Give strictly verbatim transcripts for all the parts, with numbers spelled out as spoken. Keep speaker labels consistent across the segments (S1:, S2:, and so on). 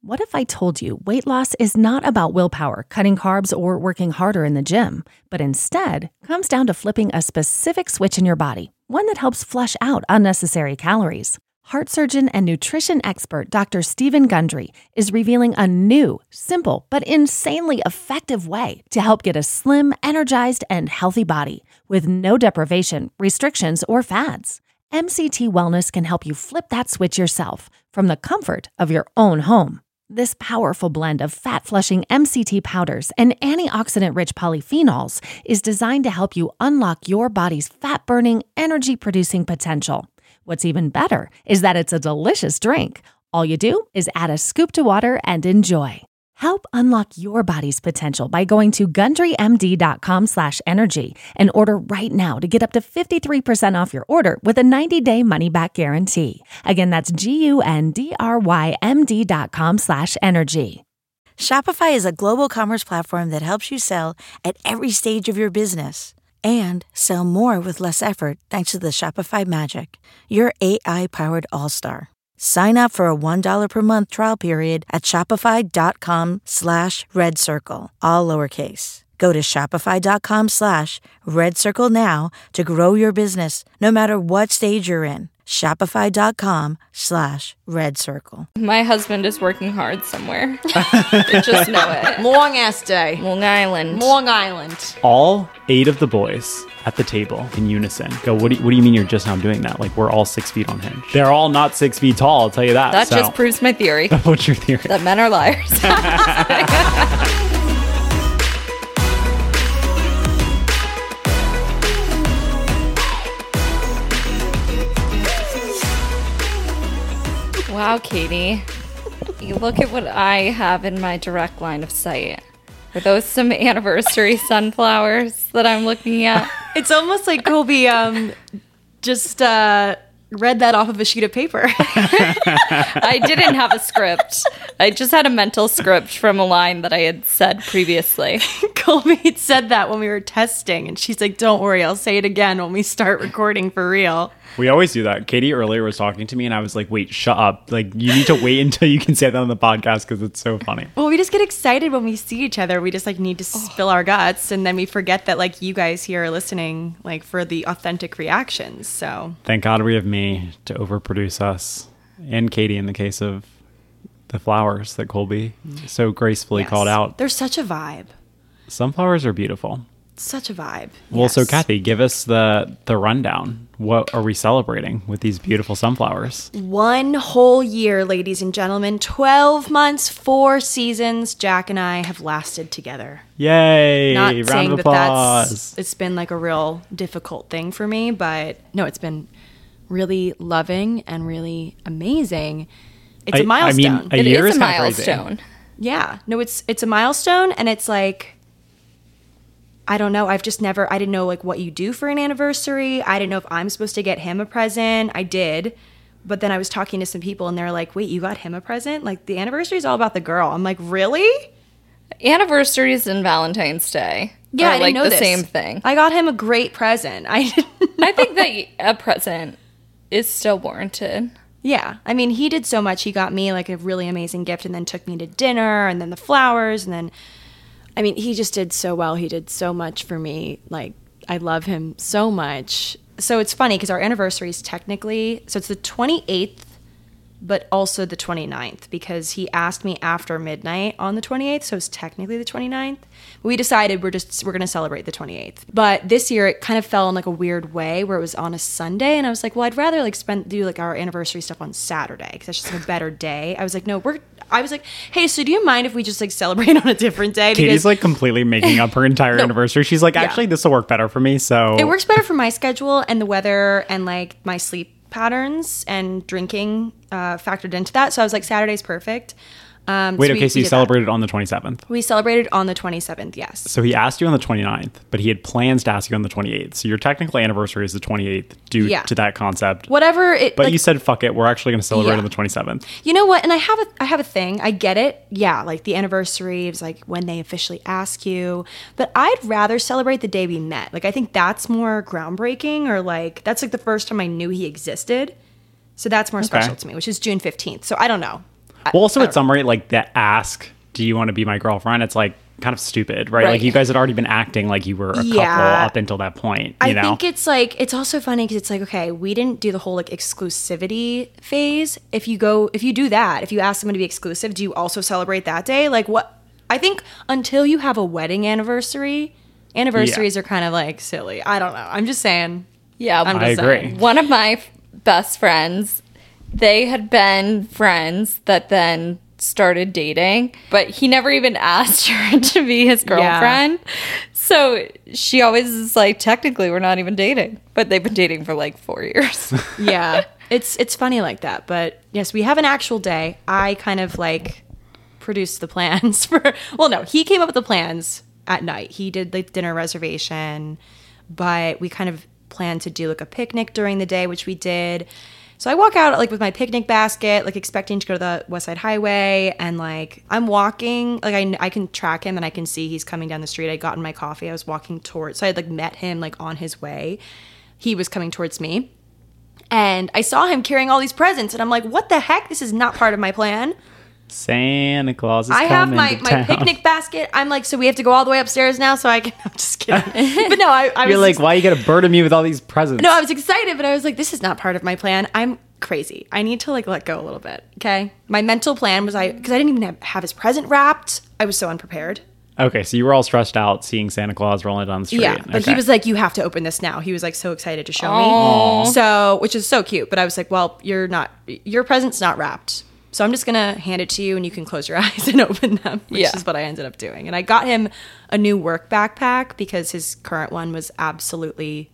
S1: What if I told you weight loss is not about willpower, cutting carbs, or working harder in the gym, but instead comes down to flipping a specific switch in your body, one that helps flush out unnecessary calories? Heart surgeon and nutrition expert Doctor Stephen Gundry is revealing a new, simple, but insanely effective way to help get a slim, energized, and healthy body with no deprivation, restrictions, or fads. M C T Wellness can help you flip that switch yourself from the comfort of your own home. This powerful blend of fat-flushing M C T powders and antioxidant-rich polyphenols is designed to help you unlock your body's fat-burning, energy-producing potential. What's even better is that it's a delicious drink. All you do is add a scoop to water and enjoy. Help unlock your body's potential by going to GundryMD.com slash energy and order right now to get up to fifty-three percent off your order with a ninety-day money-back guarantee. Again, that's G-U-N-D-R-Y-M-D dot com slash energy.
S2: Shopify is a global commerce platform that helps you sell at every stage of your business and sell more with less effort thanks to the Shopify Magic, your A I-powered all-star. Sign up for a one dollar per month trial period at shopify.com slash red circle, all lowercase. Go to shopify.com slash red circle now to grow your business no matter what stage you're in. Shopify.com slash red circle.
S3: My husband is working hard somewhere. Just know it.
S4: Long ass day.
S3: Long Island.
S4: Long Island.
S5: All eight of the boys at the table in unison go, what do you, what do you mean you're just now doing that? Like, we're all six feet on Hinge. They're all not six feet tall, I'll tell you that.
S3: That
S5: so.
S3: just proves my theory.
S5: What's your theory?
S3: That men are liars. Wow, Katie. You look at what I have in my direct line of sight. Are those some anniversary sunflowers that I'm looking at?
S4: It's almost like Colby um, just uh, read that off of a sheet of paper.
S3: I didn't have a script. I just had a mental script from a line that I had said previously.
S4: Colby had said that when we were testing, and she's like, don't worry, I'll say it again when we start recording for real.
S5: We always do that. Katie earlier was talking to me, and I was like, wait, shut up. Like, you need to wait until you can say that on the podcast because it's so funny.
S4: Well, we just get excited when we see each other. We just, like, need to spill our guts, and then we forget that, like, you guys here are listening, like, for the authentic reactions, so.
S5: Thank God we have me to overproduce us, and Katie in the case of the flowers that Colby so gracefully
S4: Yes.
S5: called out.
S4: They're such a vibe.
S5: Sunflowers are beautiful.
S4: Such a vibe.
S5: Well,
S4: Yes.
S5: so Kathy, give us the the rundown. What are we celebrating with these beautiful sunflowers?
S4: One whole year, ladies and gentlemen. twelve months, four seasons. Jack and I have lasted together.
S5: Yay!
S4: Not
S5: Round
S4: saying
S5: of
S4: that
S5: applause.
S4: that's, it's been like a real difficult thing for me, but no, it's been really loving and really amazing. It's
S5: I-
S4: a milestone.
S5: I mean, a
S3: It
S5: year
S3: is
S5: is
S3: a
S5: kinda crazy.
S3: milestone.
S4: Yeah, no, it's it's a milestone, and it's like, I don't know. I've just never, I didn't know like what you do for an anniversary. I didn't know if I'm supposed to get him a present. I did. But then I was talking to some people and they're like, wait, you got him a present? Like, the anniversary is all about the girl. I'm like, really?
S3: Anniversaries and Valentine's Day
S4: Yeah,
S3: are
S4: I didn't
S3: like
S4: know
S3: the
S4: this.
S3: same thing.
S4: I got him a great present. I didn't
S3: I think that a present is still warranted.
S4: Yeah. I mean, he did so much. He got me like a really amazing gift and then took me to dinner and then the flowers and then, I mean, he just did so well. He did so much for me. Like, I love him so much. So it's funny because our anniversary is technically, so it's the twenty-eighth, but also the twenty-ninth because he asked me after midnight on the twenty-eighth. So it's technically the twenty-ninth. We decided we're just, we're going to celebrate the twenty-eighth. But this year it kind of fell in like a weird way where it was on a Sunday. And I was like, well, I'd rather like spend, do like our anniversary stuff on Saturday because that's just like a better day. I was like, no, we're, I was like, hey, so do you mind if we just like celebrate on a different day?
S5: Katie's
S4: Because
S5: like completely making up her entire
S4: No.
S5: anniversary. She's like,
S4: Yeah.
S5: actually, this will work better for me. So
S4: it works better for my schedule and the weather and like my sleep patterns and drinking uh, factored into that. So I was like, Saturday's perfect. Um,
S5: Wait,
S4: so we-
S5: okay, so
S4: we
S5: you
S4: did that.
S5: celebrated on the twenty-seventh.
S4: We celebrated on the twenty-seventh, yes.
S5: So he asked you on the twenty-ninth, but he had plans to ask you on the twenty-eighth. So your technical anniversary is the twenty-eighth due
S4: Yeah.
S5: to that concept.
S4: Whatever it.
S5: But
S4: like,
S5: you said, fuck it, we're actually going to celebrate
S4: Yeah.
S5: on the twenty-seventh.
S4: You know what? And I have a I have a thing. I get it. Yeah, like the anniversary is like when they officially ask you. But I'd rather celebrate the day we met. Like I think that's more groundbreaking or like that's like the first time I knew he existed. So that's more special to me, which is June fifteenth. So I don't know.
S5: Well, also at some rate, like the ask, do you want to be my girlfriend? It's like kind of stupid, right?
S4: Right.
S5: Like you guys had already been acting like you were a
S4: Yeah.
S5: couple up until that point, you
S4: I
S5: know?
S4: think it's like, it's also funny because it's like, okay, we didn't do the whole like exclusivity phase. If you go, if you do that, if you ask someone to be exclusive, do you also celebrate that day? Like what, I think until you have a wedding anniversary, anniversaries
S5: Yeah.
S4: are kind of like silly. I don't know. I'm just saying.
S3: Yeah,
S4: I'm
S5: I
S4: just
S5: agree.
S4: saying.
S3: one of my f- best friends, they had been friends that then started dating, but he never even asked her to be his girlfriend. So she always is like, technically, we're not even dating, but they've been dating for like four years.
S4: Yeah. It's, it's funny like that. But yes, we have an actual day. I kind of like produced the plans for, well, no, he came up with the plans at night. He did the dinner reservation, but we kind of planned to do like a picnic during the day, which we did. So I walk out like with my picnic basket, like expecting to go to the West Side Highway, and like I'm walking, like I, I can track him and I can see he's coming down the street. I got in my coffee, I was walking towards, so I had like met him like on his way. He was coming towards me, and I saw him carrying all these presents, and I'm like, what the heck? This is not part of my plan.
S5: Santa Claus is
S4: I have
S5: coming
S4: my,
S5: to
S4: my
S5: town.
S4: picnic basket. I'm like, so we have to go all the way upstairs now so I can, I'm just kidding. But no, I, I
S5: You're
S4: was
S5: like, why you gotta burden me with all these presents?
S4: No, I was excited, but I was like, this is not part of my plan. I'm crazy. I need to like let go a little bit. Okay. My mental plan was I, because I didn't even have, have his present wrapped. I was so unprepared.
S5: Okay, so you were all stressed out seeing Santa Claus rolling down the street.
S4: Yeah. But
S5: Okay.
S4: he was like, you have to open this now. He was like so excited to show
S3: Aw.
S4: me. So, which is so cute. But I was like, well, you're not, your present's not wrapped. So I'm just going to hand it to you and you can close your eyes and open them, which
S3: Yeah.
S4: is what I ended up doing. And I got him a new work backpack because his current one was absolutely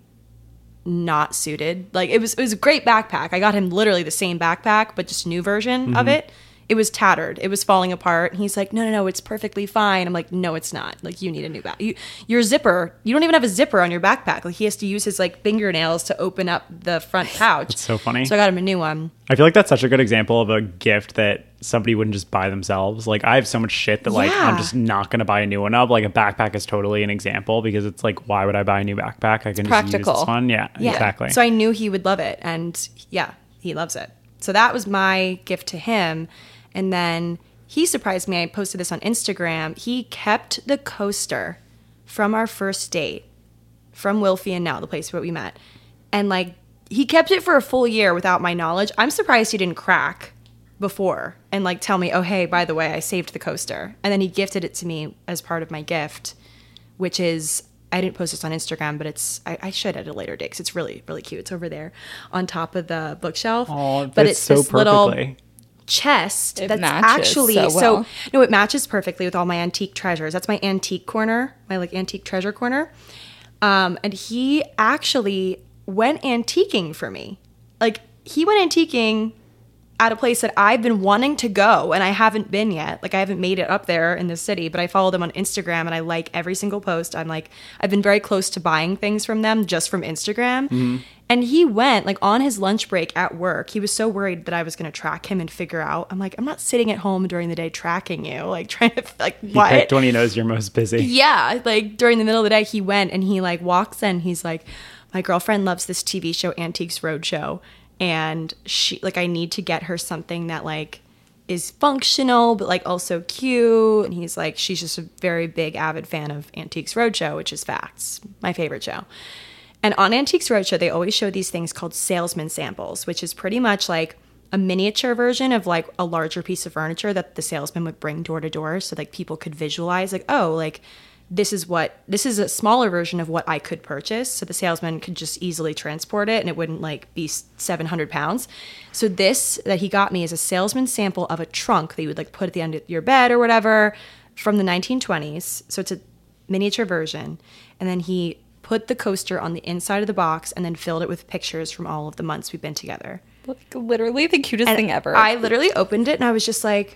S4: not suited. Like it was it was a great backpack. I got him literally the same backpack, but just a new version of it. It was tattered. It was falling apart. And he's like, no, no, no, it's perfectly fine. I'm like, no, it's not. Like, you need a new back. You, your zipper, you don't even have a zipper on your backpack. Like, he has to use his, like, fingernails to open up the front pouch.
S5: That's so funny.
S4: So I got him a new one.
S5: I feel like that's such a good example of a gift that somebody wouldn't just buy themselves. Like I have so much shit that like
S4: Yeah.
S5: I'm just not gonna buy a new one of. Like a backpack is totally an example because it's like, why would I buy a new backpack? I can just use
S3: practical.
S5: this one. Yeah,
S4: Yeah.
S5: exactly.
S4: So I knew he would love it. And yeah, he loves it. So that was my gift to him. And then he surprised me. I posted this on Instagram. He kept the coaster from our first date, from Wilfie and Nell, the place where we met. And like, he kept it for a full year without my knowledge. I'm surprised he didn't crack before and like tell me, oh, hey, by the way, I saved the coaster. And then he gifted it to me as part of my gift, which is, I didn't post this on Instagram, but it's, I, I should at a later date because it's really, really cute. It's over there on top of the bookshelf.
S5: Oh,
S4: but
S5: that's
S4: it's
S5: so
S4: this
S5: perfectly.
S4: little chest
S3: It
S4: that's
S3: matches
S4: actually
S3: so well.
S4: no, it matches perfectly with all my antique treasures. That's my antique corner, my like antique treasure corner. Um, and he actually went antiquing for me. Like he went antiquing at a place that I've been wanting to go and I haven't been yet. Like I haven't made it up there in the city, but I followed them on Instagram and I like every single post. I'm like, I've been very close to buying things from them just from Instagram.
S5: Mm-hmm.
S4: And he went like on his lunch break at work. He was so worried that I was going to track him and figure out. I'm like, I'm not sitting at home during the day tracking you, like trying to like
S5: He
S4: what?
S5: picked when he knows you're most busy.
S4: Yeah, like during the middle of the day, he went and he like walks in. He's like, my girlfriend loves this T V show, Antiques Roadshow, and she like I need to get her something that like is functional but like also cute. And he's like, she's just a very big avid fan of Antiques Roadshow, which is facts, my favorite show. And on Antiques Roadshow, they always show these things called salesman samples, which is pretty much like a miniature version of like a larger piece of furniture that the salesman would bring door to door. So like people could visualize like, oh, like this is what, this is a smaller version of what I could purchase. So the salesman could just easily transport it and it wouldn't like be seven hundred pounds. So this that he got me is a salesman sample of a trunk that you would like put at the end of your bed or whatever from the nineteen twenties. So it's a miniature version. And then he put the coaster on the inside of the box and then filled it with pictures from all of the months we've been together.
S3: Like, literally the cutest
S4: And
S3: thing ever.
S4: I literally opened it and I was just like,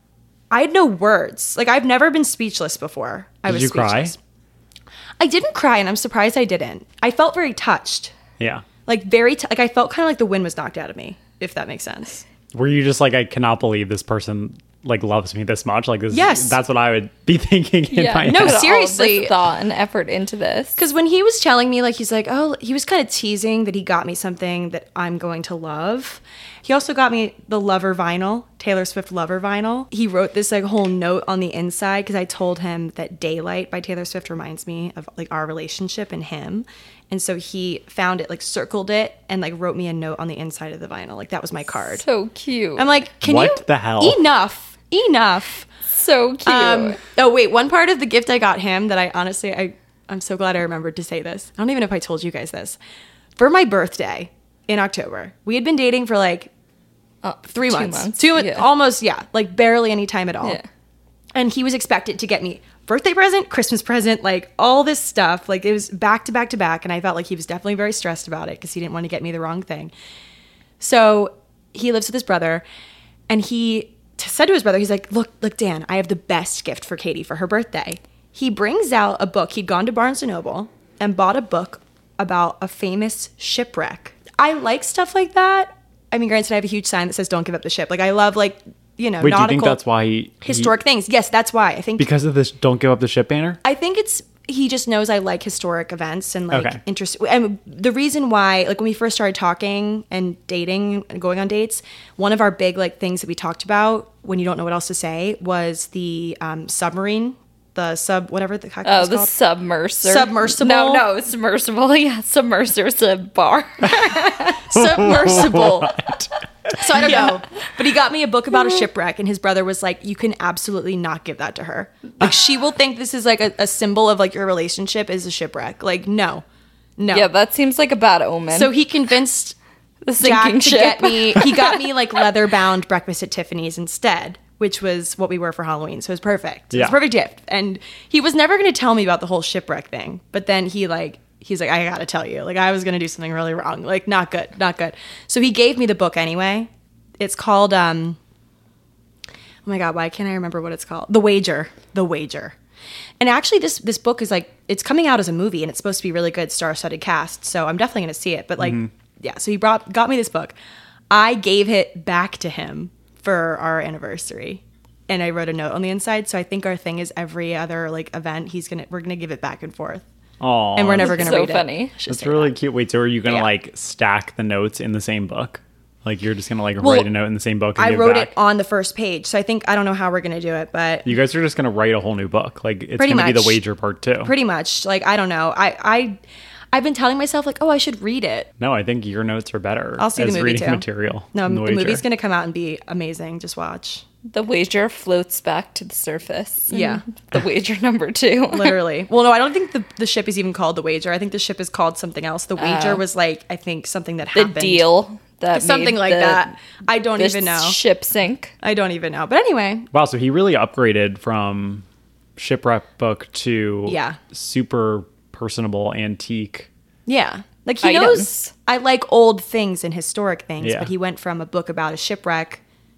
S4: I had no words. Like I've never been speechless before. I
S5: Did
S4: was
S5: you cry?
S4: speechless. I didn't cry and I'm surprised I didn't. I felt very touched.
S5: Yeah.
S4: Like very, t- like I felt kind of like the wind was knocked out of me, if that makes sense.
S5: Were you just like, I cannot believe this person like loves me this much? Like this.
S4: Yes.
S5: That's what I would be thinking in
S3: yeah,
S5: my
S4: No,
S5: head.
S3: put all of
S4: seriously.
S3: this thought and effort into this.
S4: Because when he was telling me, like, he's like, oh, he was kind of teasing that he got me something that I'm going to love. He also got me the Lover vinyl. Taylor Swift Lover vinyl. He wrote this like whole note on the inside because I told him that Daylight by Taylor Swift reminds me of like our relationship and him. And so he found it, like circled it, and like wrote me a note on the inside of the vinyl. Like that was my card.
S3: So cute.
S4: I'm like, can
S5: What
S4: you?
S5: the hell?
S4: Enough. Enough.
S3: So cute.
S4: Um, oh wait, one part of the gift I got him that I honestly I I'm so glad I remembered to say this. I don't even know if I told you guys this. For my birthday in October, we had been dating for like
S3: Uh,
S4: three
S3: two
S4: months,
S3: months,
S4: two
S3: yeah.
S4: almost yeah, like barely any time at all.
S3: Yeah.
S4: And he was expected to get me birthday present, Christmas present, like all this stuff. Like it was back to back to back, and I felt like he was definitely very stressed about it because he didn't want to get me the wrong thing. So he lives with his brother, and he t- said to his brother, he's like, look, look, Dan, I have the best gift for Katie for her birthday. He brings out a book. He'd gone to Barnes and Noble and bought a book about a famous shipwreck. I like stuff like that. I mean, granted, I have a huge sign that says "Don't give up the ship." Like, I love, like, you know,
S5: Wait, do you
S4: nautical,
S5: think that's why he,
S4: historic things. Yes, that's why. I think
S5: because of this "Don't Give Up the Ship" banner?
S4: I think it's he just knows I like historic events and like
S5: Okay.
S4: interest. And the reason why, like, when we first started talking and dating and going on dates, one of our big like things that we talked about when you don't know what else to say was the um, submarine, the sub whatever the heck
S3: Oh,
S4: it's
S3: the
S4: called.
S3: submerser.
S4: Submersible?
S3: No, no, submersible. Yeah, submerser's a bar.
S4: Submersible. So I don't know. But he got me a book about a shipwreck, and his brother was like, you can absolutely not give that to her. Like, she will think this is like a, a symbol of like your relationship is a shipwreck. Like, no. No.
S3: Yeah, that seems like a bad omen.
S4: So he convinced
S3: the
S4: Jack
S3: sinking
S4: to
S3: ship.
S4: get me, he got me like leather bound breakfast at Tiffany's instead, which was what we were for Halloween. So it was perfect. It
S5: Yeah.
S4: was a perfect gift. And he was never going to tell me about the whole shipwreck thing. But then he like, he's like, I got to tell you, like I was going to do something really wrong. Like not good, not good. So he gave me the book anyway. It's called, um, oh my God, why can't I remember what it's called? The Wager. The Wager. And actually this this book is like, it's coming out as a movie and it's supposed to be really good, star-studded cast. So I'm definitely going to see it. But like, yeah, so he brought got me this book. I gave it back to him for our anniversary. And I wrote a note on the inside. So I think our thing is every other like event, he's gonna we're gonna give it back and forth.
S5: Oh,
S4: And we're never gonna
S3: so
S4: read
S3: funny.
S4: it. Just
S5: That's
S4: say
S5: really
S4: that.
S5: cute. Wait, so are you gonna
S4: Yeah.
S5: like stack the notes in the same book? Like you're just gonna like
S4: Well,
S5: write a note in the same book and
S4: I
S5: give
S4: wrote
S5: back?
S4: it on the first page. So I think I don't know how we're gonna do it, but
S5: You guys are just gonna write a whole new book. Like it's
S4: Pretty
S5: gonna be
S4: much.
S5: the Wager part two.
S4: pretty much like I don't know. I I I've been telling myself like, oh, I should read it.
S5: No, I think your notes are better.
S4: I'll see the
S5: as
S4: movie
S5: reading
S4: too.
S5: material.
S4: No,
S5: than
S4: the,
S5: Wager.
S4: movie's gonna come out and be amazing. Just watch.
S3: The wager floats back to the surface. in
S4: Yeah.
S3: The wager number two.
S4: Literally. Well, no, I don't think the, the ship is even called the Wager. I think the ship is called something else. The Wager
S3: Oh.
S4: was like I think something that
S3: The
S4: happened.
S3: deal that
S4: Something
S3: made
S4: like
S3: the-
S4: that. I don't
S3: the
S4: even know.
S3: Ship sink.
S4: I don't even know. But anyway,
S5: Wow, so he really upgraded from shipwreck book to
S4: Yeah.
S5: super personable antique.
S4: yeah. Like he
S3: Items.
S4: knows I like old things and historic things,
S5: Yeah.
S4: but he went from a book about a shipwreck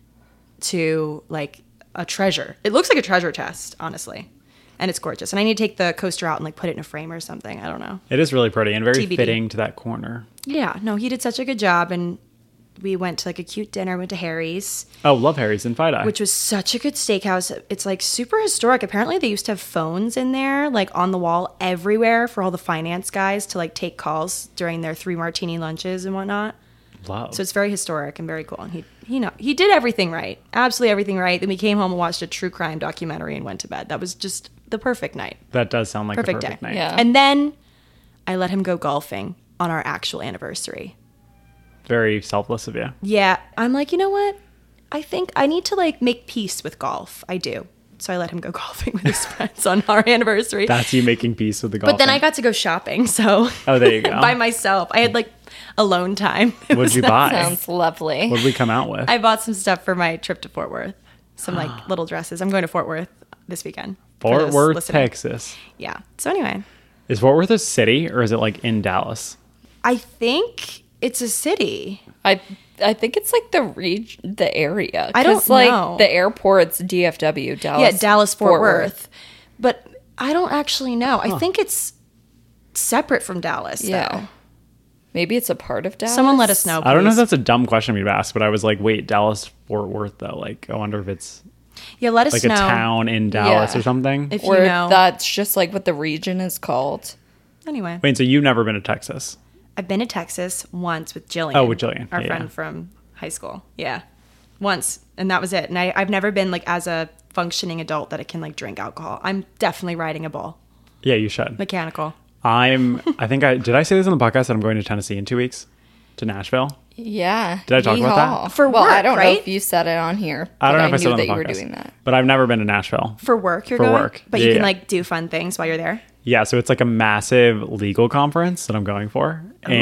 S4: to like a treasure. It looks like a treasure chest, honestly. And it's gorgeous. And I need to take the coaster out and like put it in a frame or something. I don't know.
S5: It is really pretty and very
S4: T B D.
S5: fitting to that corner.
S4: Yeah, no, he did such a good job. And we went to like a cute dinner, went to Harry's,
S5: Oh, love Harry's and Fide Eye.
S4: which was such a good steakhouse. It's like super historic. Apparently, they used to have phones in there, like on the wall everywhere for all the finance guys to like take calls during their three martini lunches and whatnot.
S5: love.
S4: So it's very historic and very cool. And he, he know, he did everything right, absolutely everything right. Then we came home and watched a true crime documentary and went to bed. That was just the perfect night,
S5: that does sound like
S4: perfect,
S5: a perfect
S4: day.
S5: night.
S3: Yeah.
S4: And then I let him go golfing on our actual anniversary.
S5: Very selfless of you.
S4: Yeah, I'm like, you know what? I think I need to like make peace with golf. I do. So I let him go golfing with his friends on our anniversary.
S5: That's you making peace with the golf.
S4: But then I got to go shopping, so
S5: Oh, there you go.
S4: by myself. I had like alone time. It
S5: What'd
S4: was
S5: you
S4: nice.
S5: buy?
S3: Sounds lovely.
S5: What did we come out with?
S4: I bought some stuff for my trip to Fort Worth. Some like little dresses. I'm going to Fort Worth this weekend. for
S5: Fort
S4: those
S5: Worth,
S4: listening.
S5: Texas.
S4: Yeah. So anyway,
S5: Is Fort Worth a city or is it like in Dallas?
S4: I think it's a city.
S3: I I think it's like the reg- the area.
S4: I don't
S3: 'Cause, like
S4: know.
S3: the airport's D F W, Dallas.
S4: yeah, Dallas Fort, Worth. But I don't actually know. I think it's separate from Dallas.
S3: Yeah.
S4: Though.
S3: Maybe it's a part of Dallas.
S4: Someone let us know.
S5: I don't know if
S4: please.
S5: that's a dumb question for me to ask, but I was like, wait, Dallas Fort Worth though. Like, I wonder if it's
S4: Yeah, let us
S5: like
S4: know
S5: a town in Dallas
S3: Yeah.
S5: or something.
S4: if
S3: Or
S4: you
S3: if
S4: know.
S3: that's just like what the region is called.
S4: Anyway,
S5: Wait, so you've never been to Texas?
S4: I've been to Texas once with Jillian.
S5: Oh, with Jillian.
S4: our
S5: Yeah,
S4: friend
S5: yeah.
S4: from high school. Yeah, once, and that was it. And I, I've never been like as a functioning adult that I can like drink alcohol. I'm definitely riding a bull.
S5: Yeah, you should.
S4: Mechanical.
S5: I'm, I think I, did I say this on the podcast that I'm going to Tennessee in two weeks? To Nashville?
S3: Yeah.
S5: Did I talk about that?
S4: For
S3: well,
S4: work,
S3: I don't
S4: right?
S3: know if you said it on here.
S5: I don't
S3: but
S5: know if I said it on
S3: that
S5: the
S3: you were
S5: podcast.
S3: doing that.
S5: But I've never been to Nashville.
S4: For work, you're
S5: For
S4: going?
S5: work.
S4: But
S5: Yeah,
S4: you can
S5: yeah.
S4: like do fun things while you're there.
S5: Yeah, so it's like a massive legal conference that I'm going for.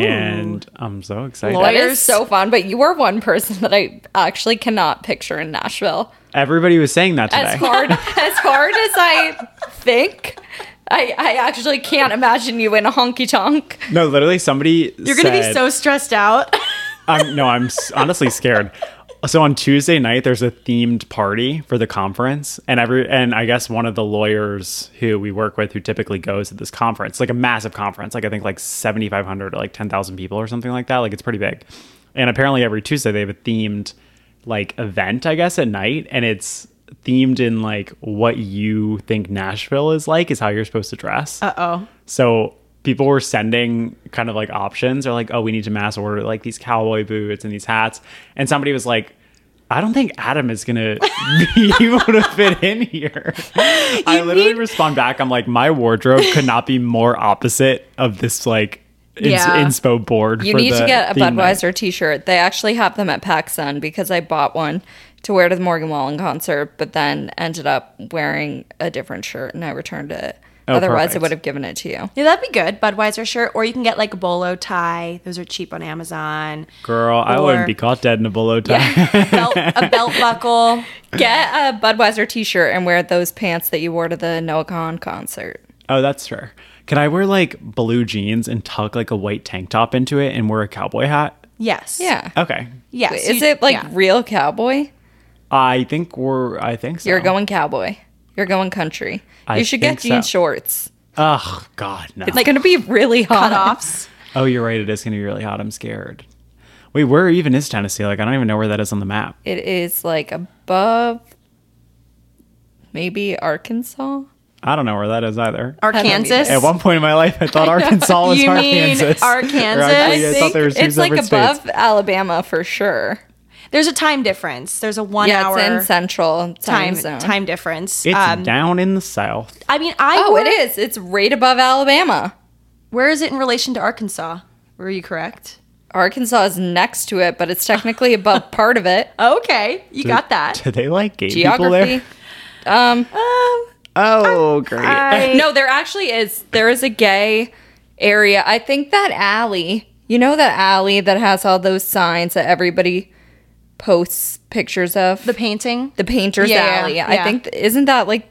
S5: And I'm so excited.
S3: That
S4: Lawyers.
S3: is so fun, but you are one person that I actually cannot picture in Nashville.
S5: Everybody was saying that today.
S3: As hard as hard as I think, I, I actually can't imagine you in a honky tonk.
S5: No, literally somebody
S4: You're going to be
S5: said-
S4: so stressed out.
S5: I'm, no, I'm s- honestly scared. So on Tuesday night, there's a themed party for the conference, and every and I guess one of the lawyers who we work with, who typically goes to this conference, like a massive conference, like I think like seventy-five hundred or like ten thousand people or something like that. Like it's pretty big. And apparently every Tuesday they have a themed like event, I guess, at night, and it's themed in like what you think Nashville is like is how you're supposed to dress.
S4: Uh oh.
S5: So people were sending kind of like options. They're like, oh, we need to mass order like these cowboy boots and these hats. And somebody was like, I don't think Adam is going to be able to fit in here. I literally
S4: need-
S5: respond back. I'm like, my wardrobe could not be more opposite of this like ins-
S4: Yeah.
S5: inspo board.
S3: You
S5: for
S3: need
S5: the
S3: to get a
S5: theme night.
S3: Budweiser t-shirt. They actually have them at PacSun because I bought one to wear to the Morgan Wallen concert, but then ended up wearing a different shirt and I returned it.
S5: Oh,
S3: Otherwise,
S5: perfect.
S3: I would have given it to you.
S4: Yeah, that'd be good. Budweiser shirt. Or you can get like a bolo tie. Those are cheap on Amazon.
S5: Girl, I
S4: Or-
S5: wouldn't be caught dead in a bolo tie.
S4: Belt, a belt buckle.
S3: Get a Budweiser t-shirt and wear those pants that you wore to the Noah Kahan concert.
S5: Oh, that's fair. Can I wear like blue jeans and tuck like a white tank top into it and wear a cowboy hat?
S4: Yes.
S3: Yeah.
S5: Okay.
S4: Yes.
S3: Wait, is
S4: you-
S3: it like
S4: yeah.
S3: real cowboy?
S5: I think we're, I think so.
S3: You're going cowboy. You're going country.
S5: I
S3: you should get
S5: think
S3: jean
S5: so.
S3: shorts.
S5: Ugh, God, no.
S3: It's going to be really hot.
S4: Cutoffs.
S5: Oh, you're right. It is going to be really hot. I'm scared. Wait, where even is Tennessee? Like, I don't even know where that is on the map.
S3: It is like above maybe Arkansas.
S5: I don't know where that is either.
S4: Arkansas.
S5: At one point in my life, I thought Arkansas was
S4: You mean
S5: Arkansas.
S4: Arkansas?
S5: Or actually,
S4: I
S5: I thought there was two
S3: it's like
S5: separate
S3: above
S5: states.
S3: Alabama for sure.
S4: There's a time difference. There's a one
S3: Yeah,
S4: hour
S3: it's in central time,
S4: time
S3: zone.
S4: time difference.
S5: It's
S4: Um,
S5: down in the south.
S4: I mean, I
S3: Oh,
S4: work-
S3: it is. It's right above Alabama.
S4: Where is it in relation to Arkansas? Were you correct?
S3: Arkansas is next to it, but it's technically above part of it.
S4: Okay, you got that.
S5: Do they like gay people
S3: Geography.
S5: there?
S3: Um,
S4: Um,
S5: Oh, great.
S4: I,
S3: no, there actually is. There is a gay area. I think that alley, you know that alley that has all those signs that everybody posts pictures of?
S4: the painting.
S3: The Painter's
S4: Yeah,
S3: Alley.
S4: yeah.
S3: I think, isn't that like,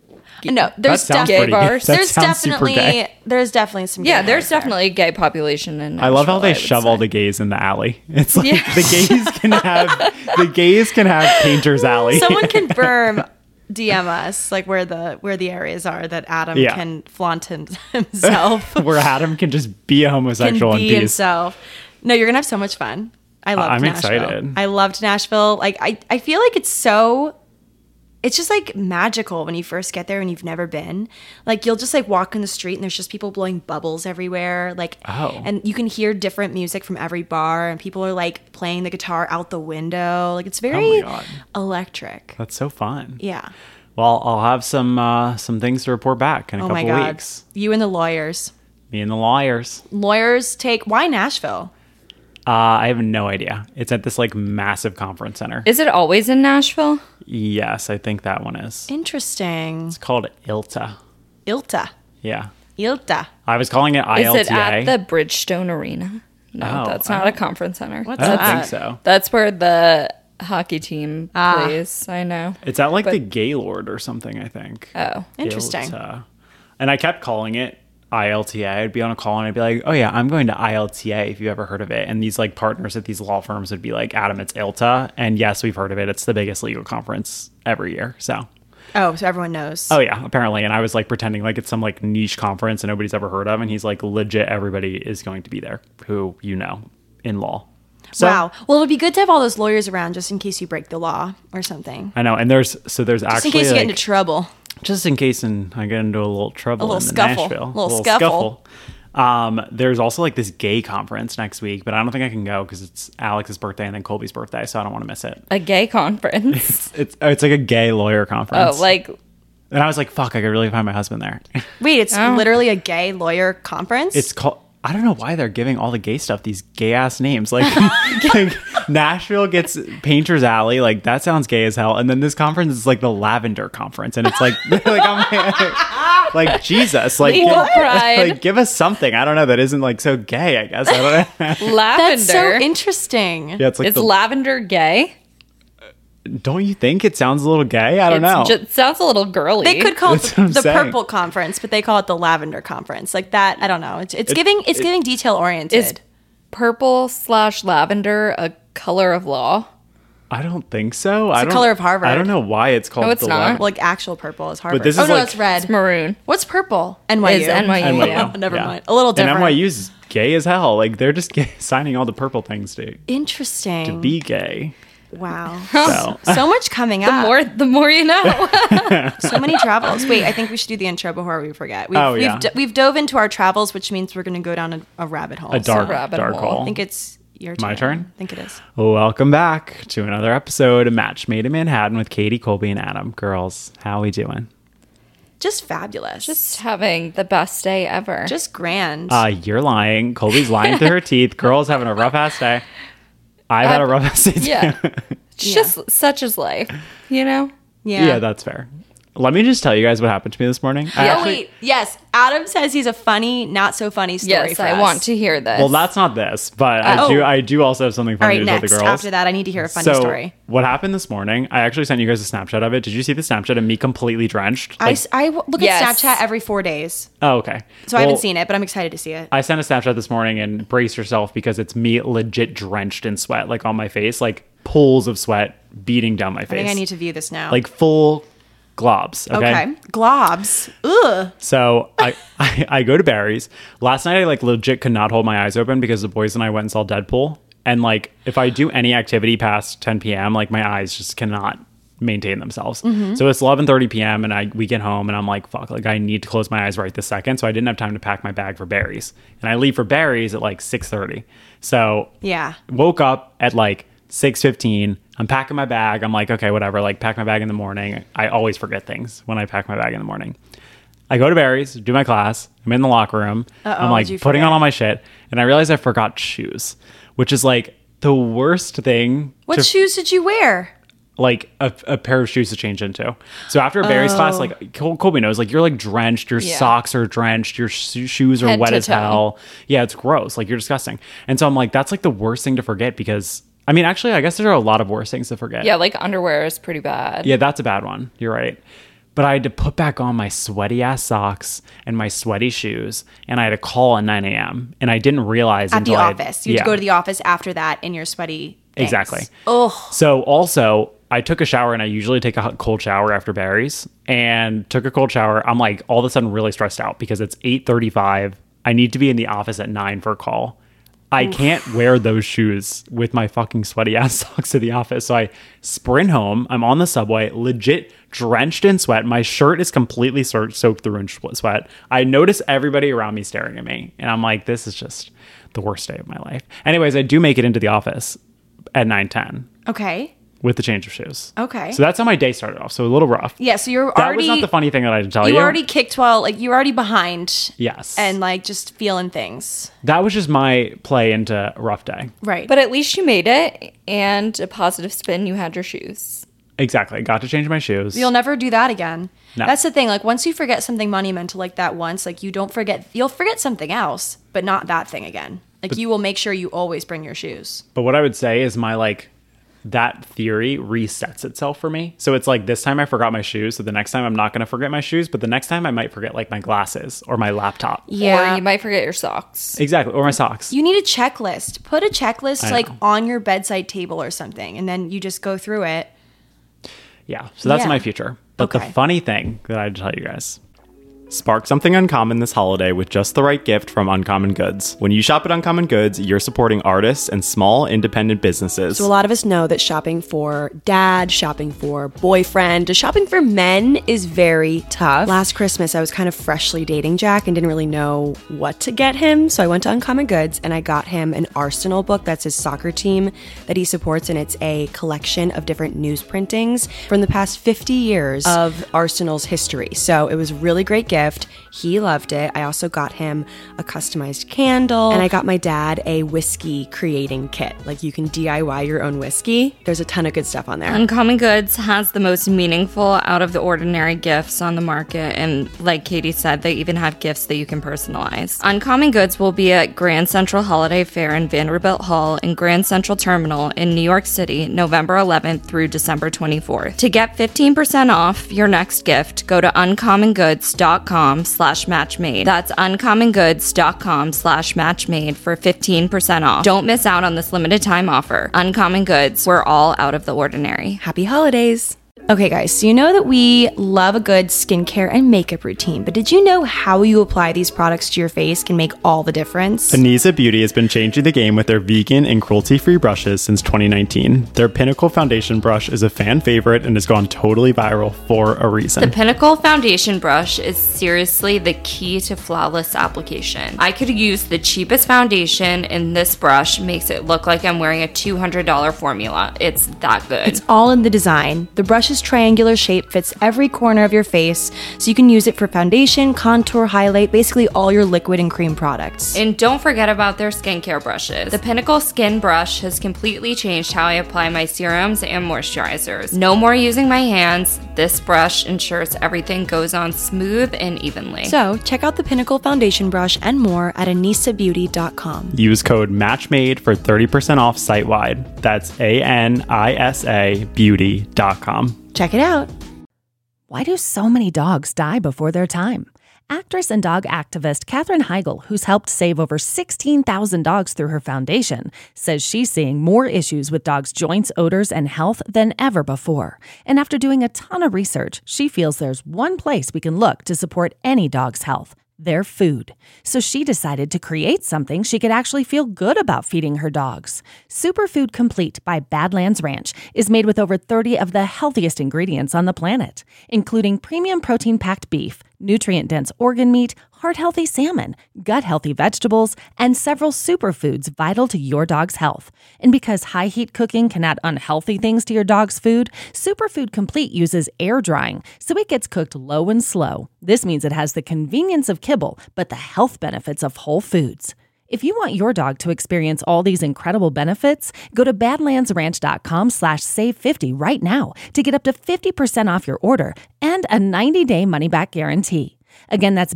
S4: No, there's
S5: sounds
S3: pretty
S4: definitely
S3: gay.
S5: gay. That
S4: there's
S5: sounds super
S4: definitely
S5: gay.
S4: there's definitely some.
S3: yeah,
S4: gay
S3: there's
S4: guys there.
S3: definitely a gay population in
S5: I love how
S3: Nashville,
S5: they
S3: would
S5: shove
S3: say.
S5: all the gays in the alley. It's like
S3: Yeah.
S5: the gays can have the gays can have Painter's Alley.
S4: Someone confirm. D M us like where the where the areas are that Adam
S5: Yeah.
S4: can flaunt him, himself.
S5: where Adam can just be a
S4: can
S5: homosexual in
S4: be
S5: peace.
S4: himself. No, you're gonna have so much fun. I loved
S5: I'm
S4: Nashville.
S5: excited.
S4: I loved Nashville. Like I, I feel like it's so it's just like magical when you first get there and you've never been. Like you'll just like walk in the street and there's just people blowing bubbles everywhere. Like
S5: Oh.
S4: and you can hear different music from every bar and people are like playing the guitar out the window. Like it's very
S5: God.
S4: electric.
S5: That's so fun.
S4: Yeah.
S5: Well, I'll have some uh, some things to report back in a
S4: Oh
S5: couple
S4: my God.
S5: weeks.
S4: You and the lawyers.
S5: Me and the lawyers.
S4: Lawyers take why Nashville?
S5: Uh, I have no idea. It's at this like massive conference center.
S3: Is it always in Nashville?
S5: Yes, I think that one is.
S4: Interesting.
S5: It's called I L T A.
S4: I L T A.
S5: Yeah.
S4: I L T A.
S5: I was calling it I
S3: Is
S5: L T A.
S3: it at the Bridgestone Arena? No,
S5: Oh,
S3: that's
S5: I
S3: not a
S5: don't-
S3: conference center.
S4: What's
S5: I don't
S4: that?
S5: think so.
S3: That's where the hockey team
S4: Ah.
S3: plays. I know.
S5: It's at like
S3: But-
S5: the Gaylord or something, I think.
S3: Oh.
S4: Interesting.
S5: I L T A. And I kept calling it I L T A. I'd be on a call and I'd be like, oh yeah, I'm going to I L T A if you ever heard of it. And these like partners at these law firms would be like, Adam, it's I L T A. And yes, we've heard of it. It's the biggest legal conference every year. So,
S4: Oh, so everyone knows.
S5: oh yeah, apparently. And I was like pretending like it's some like niche conference and nobody's ever heard of. And he's like, legit, everybody is going to be there who you know in law. So,
S4: Wow. Well, it would be good to have all those lawyers around just in case you break the law or something.
S5: I know. And there's, so there's
S4: Just
S5: actually
S4: in case you
S5: like,
S4: get into trouble.
S5: just in case and I get into a little trouble
S4: A little
S5: in
S4: scuffle.
S5: Nashville.
S4: Little scuffle.
S5: Um, there's also like this gay conference next week, but I don't think I can go because it's Alex's birthday and then Colby's birthday, so I don't want to miss it.
S3: A gay conference.
S5: It's it's, it's like a gay lawyer conference.
S3: Oh, like
S5: and I was like, fuck, I could really find my husband there.
S4: Wait, it's
S3: Oh.
S4: literally a gay lawyer conference?
S5: It's called. I don't know why they're giving all the gay stuff these gay ass names. Like, like Nashville gets Painter's Alley. Like that sounds gay as hell. And then this conference is like the Lavender Conference, and it's like, like I'm like, like Jesus, like give,
S3: Legal pride.
S5: like give us something. I don't know that isn't like so gay. I guess I don't know.
S3: lavender.
S4: That's so interesting.
S5: Yeah, it's like
S3: Is
S5: the,
S3: lavender gay?
S5: don't you think it sounds a little gay? I don't
S3: It's
S5: know.
S3: ju- sounds a little girly.
S4: They could call
S5: That's
S4: it
S5: what I'm
S4: the, the
S5: saying.
S4: purple conference, but they call it the lavender conference. Like that, I don't know. It's, it's
S5: It-
S4: giving it's
S5: it-
S4: giving detail oriented.
S3: Is purple slash lavender a color of law?
S5: I don't think so. I
S4: the
S5: don't,
S4: color of Harvard.
S5: I don't know why it's called.
S3: No, it's
S5: the
S3: not.
S5: Lav-
S4: Well, like actual purple is Harvard.
S5: this
S4: oh
S5: is
S4: no,
S5: like-
S4: it's red.
S3: It's maroon.
S4: What's purple? N Y U.
S3: Is N Y U.
S5: N Y U.
S3: Yeah.
S4: Never
S5: Yeah.
S4: mind. A little different.
S5: And N Y U's gay as hell. Like they're just gay, signing all the purple things to
S4: Interesting.
S5: to be gay.
S4: Wow.
S5: So
S4: So much coming up.
S3: More, the more you know.
S4: So many travels. Wait, I think we should do the intro before we forget. We've,
S5: Oh, yeah.
S4: we've, d- we've dove into our travels, which means we're going to go down a, a rabbit hole.
S5: a dark,
S3: a rabbit
S5: dark
S3: hole.
S5: hole.
S4: I think it's your turn.
S5: My turn?
S4: I think it is.
S5: Welcome back to another episode of Match Made in Manhattan with Katie, Colby, and Adam. Girls, how we doing?
S4: Just fabulous.
S3: Just having the best day ever.
S4: just grand.
S5: Uh, you're lying. Colby's lying through her teeth. Girls having a rough ass day. I've had a rough ass day too.
S3: yeah. It's
S4: Yeah.
S3: just such is life, you know?
S4: yeah.
S5: Yeah, that's fair. Let me just tell you guys what happened to me this morning. I
S4: Oh,
S5: actually-
S4: wait. Yes. Adam says he's a funny, not so funny story
S3: Yes,
S4: for
S3: I
S4: us.
S3: want to hear this.
S5: Well, that's not this, but I
S4: Oh.
S5: do. I do also have something
S4: All
S5: funny
S4: right,
S5: to tell the
S4: next.
S5: girls.
S4: After that, I need to hear a funny
S5: so,
S4: story.
S5: what happened this morning? I actually sent you guys a Snapchat of it. Did you see the Snapchat of me completely drenched?
S4: I,
S5: Like-
S4: s- I w- look
S3: Yes.
S4: at Snapchat every four days.
S5: oh, okay.
S4: So I haven't
S5: Well,
S4: seen it, but I'm excited to see it.
S5: I sent a Snapchat this morning and brace yourself because it's me legit drenched in sweat, like on my face, like pools of sweat beating down my face.
S4: I think I need to view this now.
S5: like full globs. Okay.
S4: okay. Globs. Ugh.
S5: So I, I I go to Barry's. Last night I like legit could not hold my eyes open because the boys and I went and saw Deadpool. And like if I do any activity past ten p.m., like my eyes just cannot maintain themselves. So it's eleven thirty p.m. and I we get home and I'm like, fuck, like I need to close my eyes right this second. So I didn't have time to pack my bag for Barry's. And I leave for Barry's at like six thirty. So
S4: Yeah.
S5: woke up at like six fifteen. I'm packing my bag. I'm like, okay, whatever. Like pack my bag in the morning. I always forget things when I pack my bag in the morning. I go to Barry's, do my class. I'm in the locker room.
S4: Uh-oh,
S5: I'm like
S4: what'd you
S5: putting
S4: forget?
S5: on all my shit. And I realize I forgot shoes, which is like the worst thing
S4: What
S5: to
S4: shoes did you wear?
S5: like a, a pair of shoes to change into. So after Barry's class, like Col- Colby knows, like you're like drenched, your
S3: Yeah.
S5: socks are drenched, your sh- shoes are
S3: Head
S5: wet
S3: to
S5: as
S3: toe.
S5: hell. Yeah, it's gross. Like you're disgusting. And so I'm like, that's like the worst thing to forget because I mean, actually, I guess there are a lot of worse things to forget.
S3: Yeah, like underwear is pretty bad.
S5: Yeah, that's a bad one. You're right. But I had to put back on my sweaty ass socks and my sweaty shoes, and I had a call at nine a.m. and I didn't realize
S4: At
S5: until
S4: the
S5: I had-
S4: office. You had
S5: yeah.
S4: to go to the office after that in your sweaty things.
S5: Exactly.
S4: Oh.
S5: So also, I took a shower, and I usually take a hot- cold shower after Barry's, and took a cold shower. I'm like all of a sudden really stressed out because it's eight thirty-five. I need to be in the office at nine for a call. I can't wear those shoes with my fucking sweaty ass socks to the office. So I sprint home. I'm on the subway, legit drenched in sweat. My shirt is completely so- soaked through in sh- sweat. I notice everybody around me staring at me. And I'm like, this is just the worst day of my life. Anyways, I do make it into the office at nine ten
S4: Okay.
S5: with the change of shoes.
S4: Okay.
S5: So that's how my day started off. So a little rough.
S4: Yeah, so you're
S5: That
S4: already
S5: was not the funny thing that I had to tell
S4: you
S5: you.
S4: already kicked well, like you're already behind.
S5: Yes.
S4: And like just feeling things.
S5: that was just my play into a rough day.
S4: Right.
S3: But at least you made it, and a positive spin, you had your shoes.
S5: Exactly. Got to change my shoes.
S4: You'll never do that again.
S5: No.
S4: That's the thing. Like once you forget something monumental like that once, like you don't forget. You'll forget something else, but not that thing again. Like you will make sure you always bring your shoes.
S5: But what I would say is my like that theory resets itself for me. So it's like this time I forgot my shoes, so the next time I'm not going to forget my shoes, but the next time I might forget like my glasses or my laptop.
S3: Or you might forget your socks.
S5: Exactly, or my socks.
S4: You need a checklist. Put a checklist
S5: I
S4: like
S5: know.
S4: on your bedside table or something, and then you just go through it.
S5: Yeah. So that's
S4: Yeah.
S5: my future. But
S4: Okay.
S5: the funny thing that I had to tell you guys. Spark something uncommon this holiday with just the right gift from Uncommon Goods. When you shop at Uncommon Goods, you're supporting artists and small independent businesses.
S6: So a lot of us know that shopping for dad, shopping for boyfriend, shopping for men is very tough. Last Christmas, I was kind of freshly dating Jack and didn't really know what to get him. So I went to Uncommon Goods and I got him an Arsenal book. That's his soccer team that he supports. And it's a collection of different news printings from the past fifty years of Arsenal's history. So it was a really great gift. He loved it. I also got him a customized candle, and I got my dad a whiskey creating kit. Like, you can D I Y your own whiskey. There's a ton of good stuff on there.
S3: Uncommon Goods has the most meaningful, out of the ordinary gifts on the market, and like Katie said, they even have gifts that you can personalize. Uncommon Goods will be at Grand Central Holiday Fair in Vanderbilt Hall and Grand Central Terminal in New York City, November eleventh through December twenty-fourth. To get fifteen percent off your next gift, go to uncommon goods dot com slash matchmade. That's uncommongoods.com slash matchmade for fifteen percent off. Don't miss out on this limited time offer. Uncommon Goods, we're all out of the ordinary.
S6: Happy holidays. Okay, guys, so you know that we love a good skincare and makeup routine, but did you know how you apply these products to your face can make all the difference?
S5: Anisa Beauty has been changing the game with their vegan and cruelty-free brushes since twenty nineteen. Their Pinnacle Foundation brush is a fan favorite and has gone totally viral for a reason.
S3: The Pinnacle Foundation brush is seriously the key to flawless application. I could use the cheapest foundation, and this brush makes it look like I'm wearing a two hundred dollars formula. It's that good.
S4: It's all in the design. The brush's triangular shape fits every corner of your face, so you can use it for foundation, contour, highlight, basically all your liquid and cream products.
S3: And don't forget about their skincare brushes. The Pinnacle Skin Brush has completely changed how I apply my serums and moisturizers. No more using my hands. This brush ensures everything goes on smooth and evenly.
S4: So check out the Pinnacle Foundation brush and more at anisa beauty dot com.
S5: Use code MATCHMADE for thirty percent off site-wide. That's A N I S A beauty dot com.
S4: Check it out.
S1: Why do so many dogs die before their time? Actress and dog activist Katherine Heigl, who's helped save over sixteen thousand dogs through her foundation, says she's seeing more issues with dogs' joints, odors, and health than ever before. And after doing a ton of research, she feels there's one place we can look to support any dog's health: their food. So she decided to create something she could actually feel good about feeding her dogs. Superfood Complete by Badlands Ranch is made with over thirty of the healthiest ingredients on the planet, including premium protein-packed beef, nutrient-dense organ meat, heart-healthy salmon, gut-healthy vegetables, and several superfoods vital to your dog's health. And because high-heat cooking can add unhealthy things to your dog's food, Superfood Complete uses air drying, so it gets cooked low and slow. This means it has the convenience of kibble, but the health benefits of whole foods. If you want your dog to experience all these incredible benefits, go to badlandsranch.com slash save 50 right now to get up to fifty percent off your order and a ninety-day money-back guarantee. Again, that's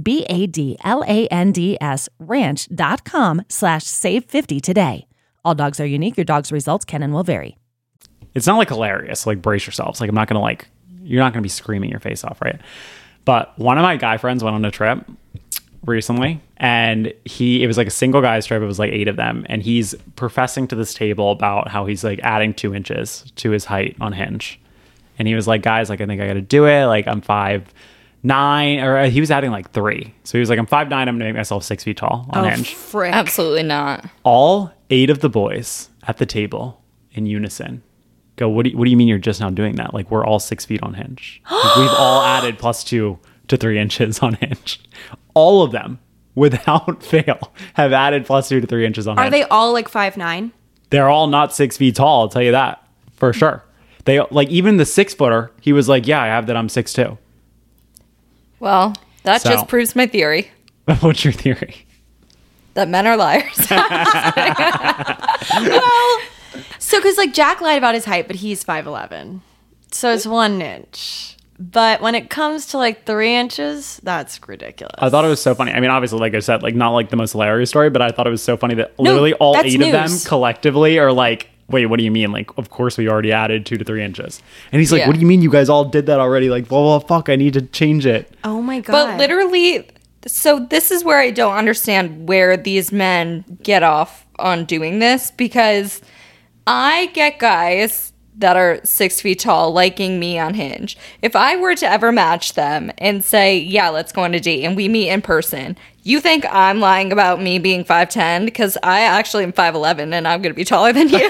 S1: B-A-D-L-A-N-D-S ranch.com slash save 50 today. All dogs are unique. Your dog's results can and will vary.
S5: It's not like hilarious, like brace yourselves. Like I'm not going to like, you're not going to be screaming your face off, right? But one of my guy friends went on a trip recently, and he it was like a single guy's trip. It was like eight of them, and he's professing to this table about how he's like adding two inches to his height on Hinge. And he was like, guys, like I think I gotta do it. Like I'm five nine, or he was adding like three. So he was like, I'm five nine, I'm gonna make myself six feet tall on
S4: Oh,
S5: Hinge.
S4: frick.
S3: Absolutely not.
S5: All eight of the boys at the table in unison go, what do you, what do you mean you're just now doing that? Like we're all six feet on Hinge. Like, we've all added plus two to three inches on Hinge. All of them, without fail, have added plus two to three inches on
S4: Are
S5: Hinge.
S4: they all like five nine?
S5: They're all not six feet tall, I'll tell you that for sure. They like even the six footer, he was like, yeah, I have that I'm six two.
S3: Well, that
S5: So-
S3: just proves my theory
S5: What's your theory?
S3: that men are liars.
S4: Well, so because like Jack lied about his height, but he's five eleven, so it's one inch. But when it comes to like three inches, that's ridiculous.
S5: I thought it was so funny. I mean, obviously, like I said, like not like the most hilarious story, but I thought it was so funny that
S4: No,
S5: literally all
S4: that's
S5: eight of them
S4: news.
S5: collectively are like, wait, what do you mean? Like, of course we already added two to three inches. And he's like,
S3: Yeah.
S5: what do you mean you guys all did that already? Like, blah, blah, fuck, I need to change it.
S4: Oh my god!
S3: But literally, so this is where I don't understand where these men get off on doing this, because I get guys that are six feet tall liking me on Hinge. If I were to ever match them and say, yeah, let's go on a date and we meet in person, you think I'm lying about me being five ten? Because I actually am five eleven and I'm going to be taller than you.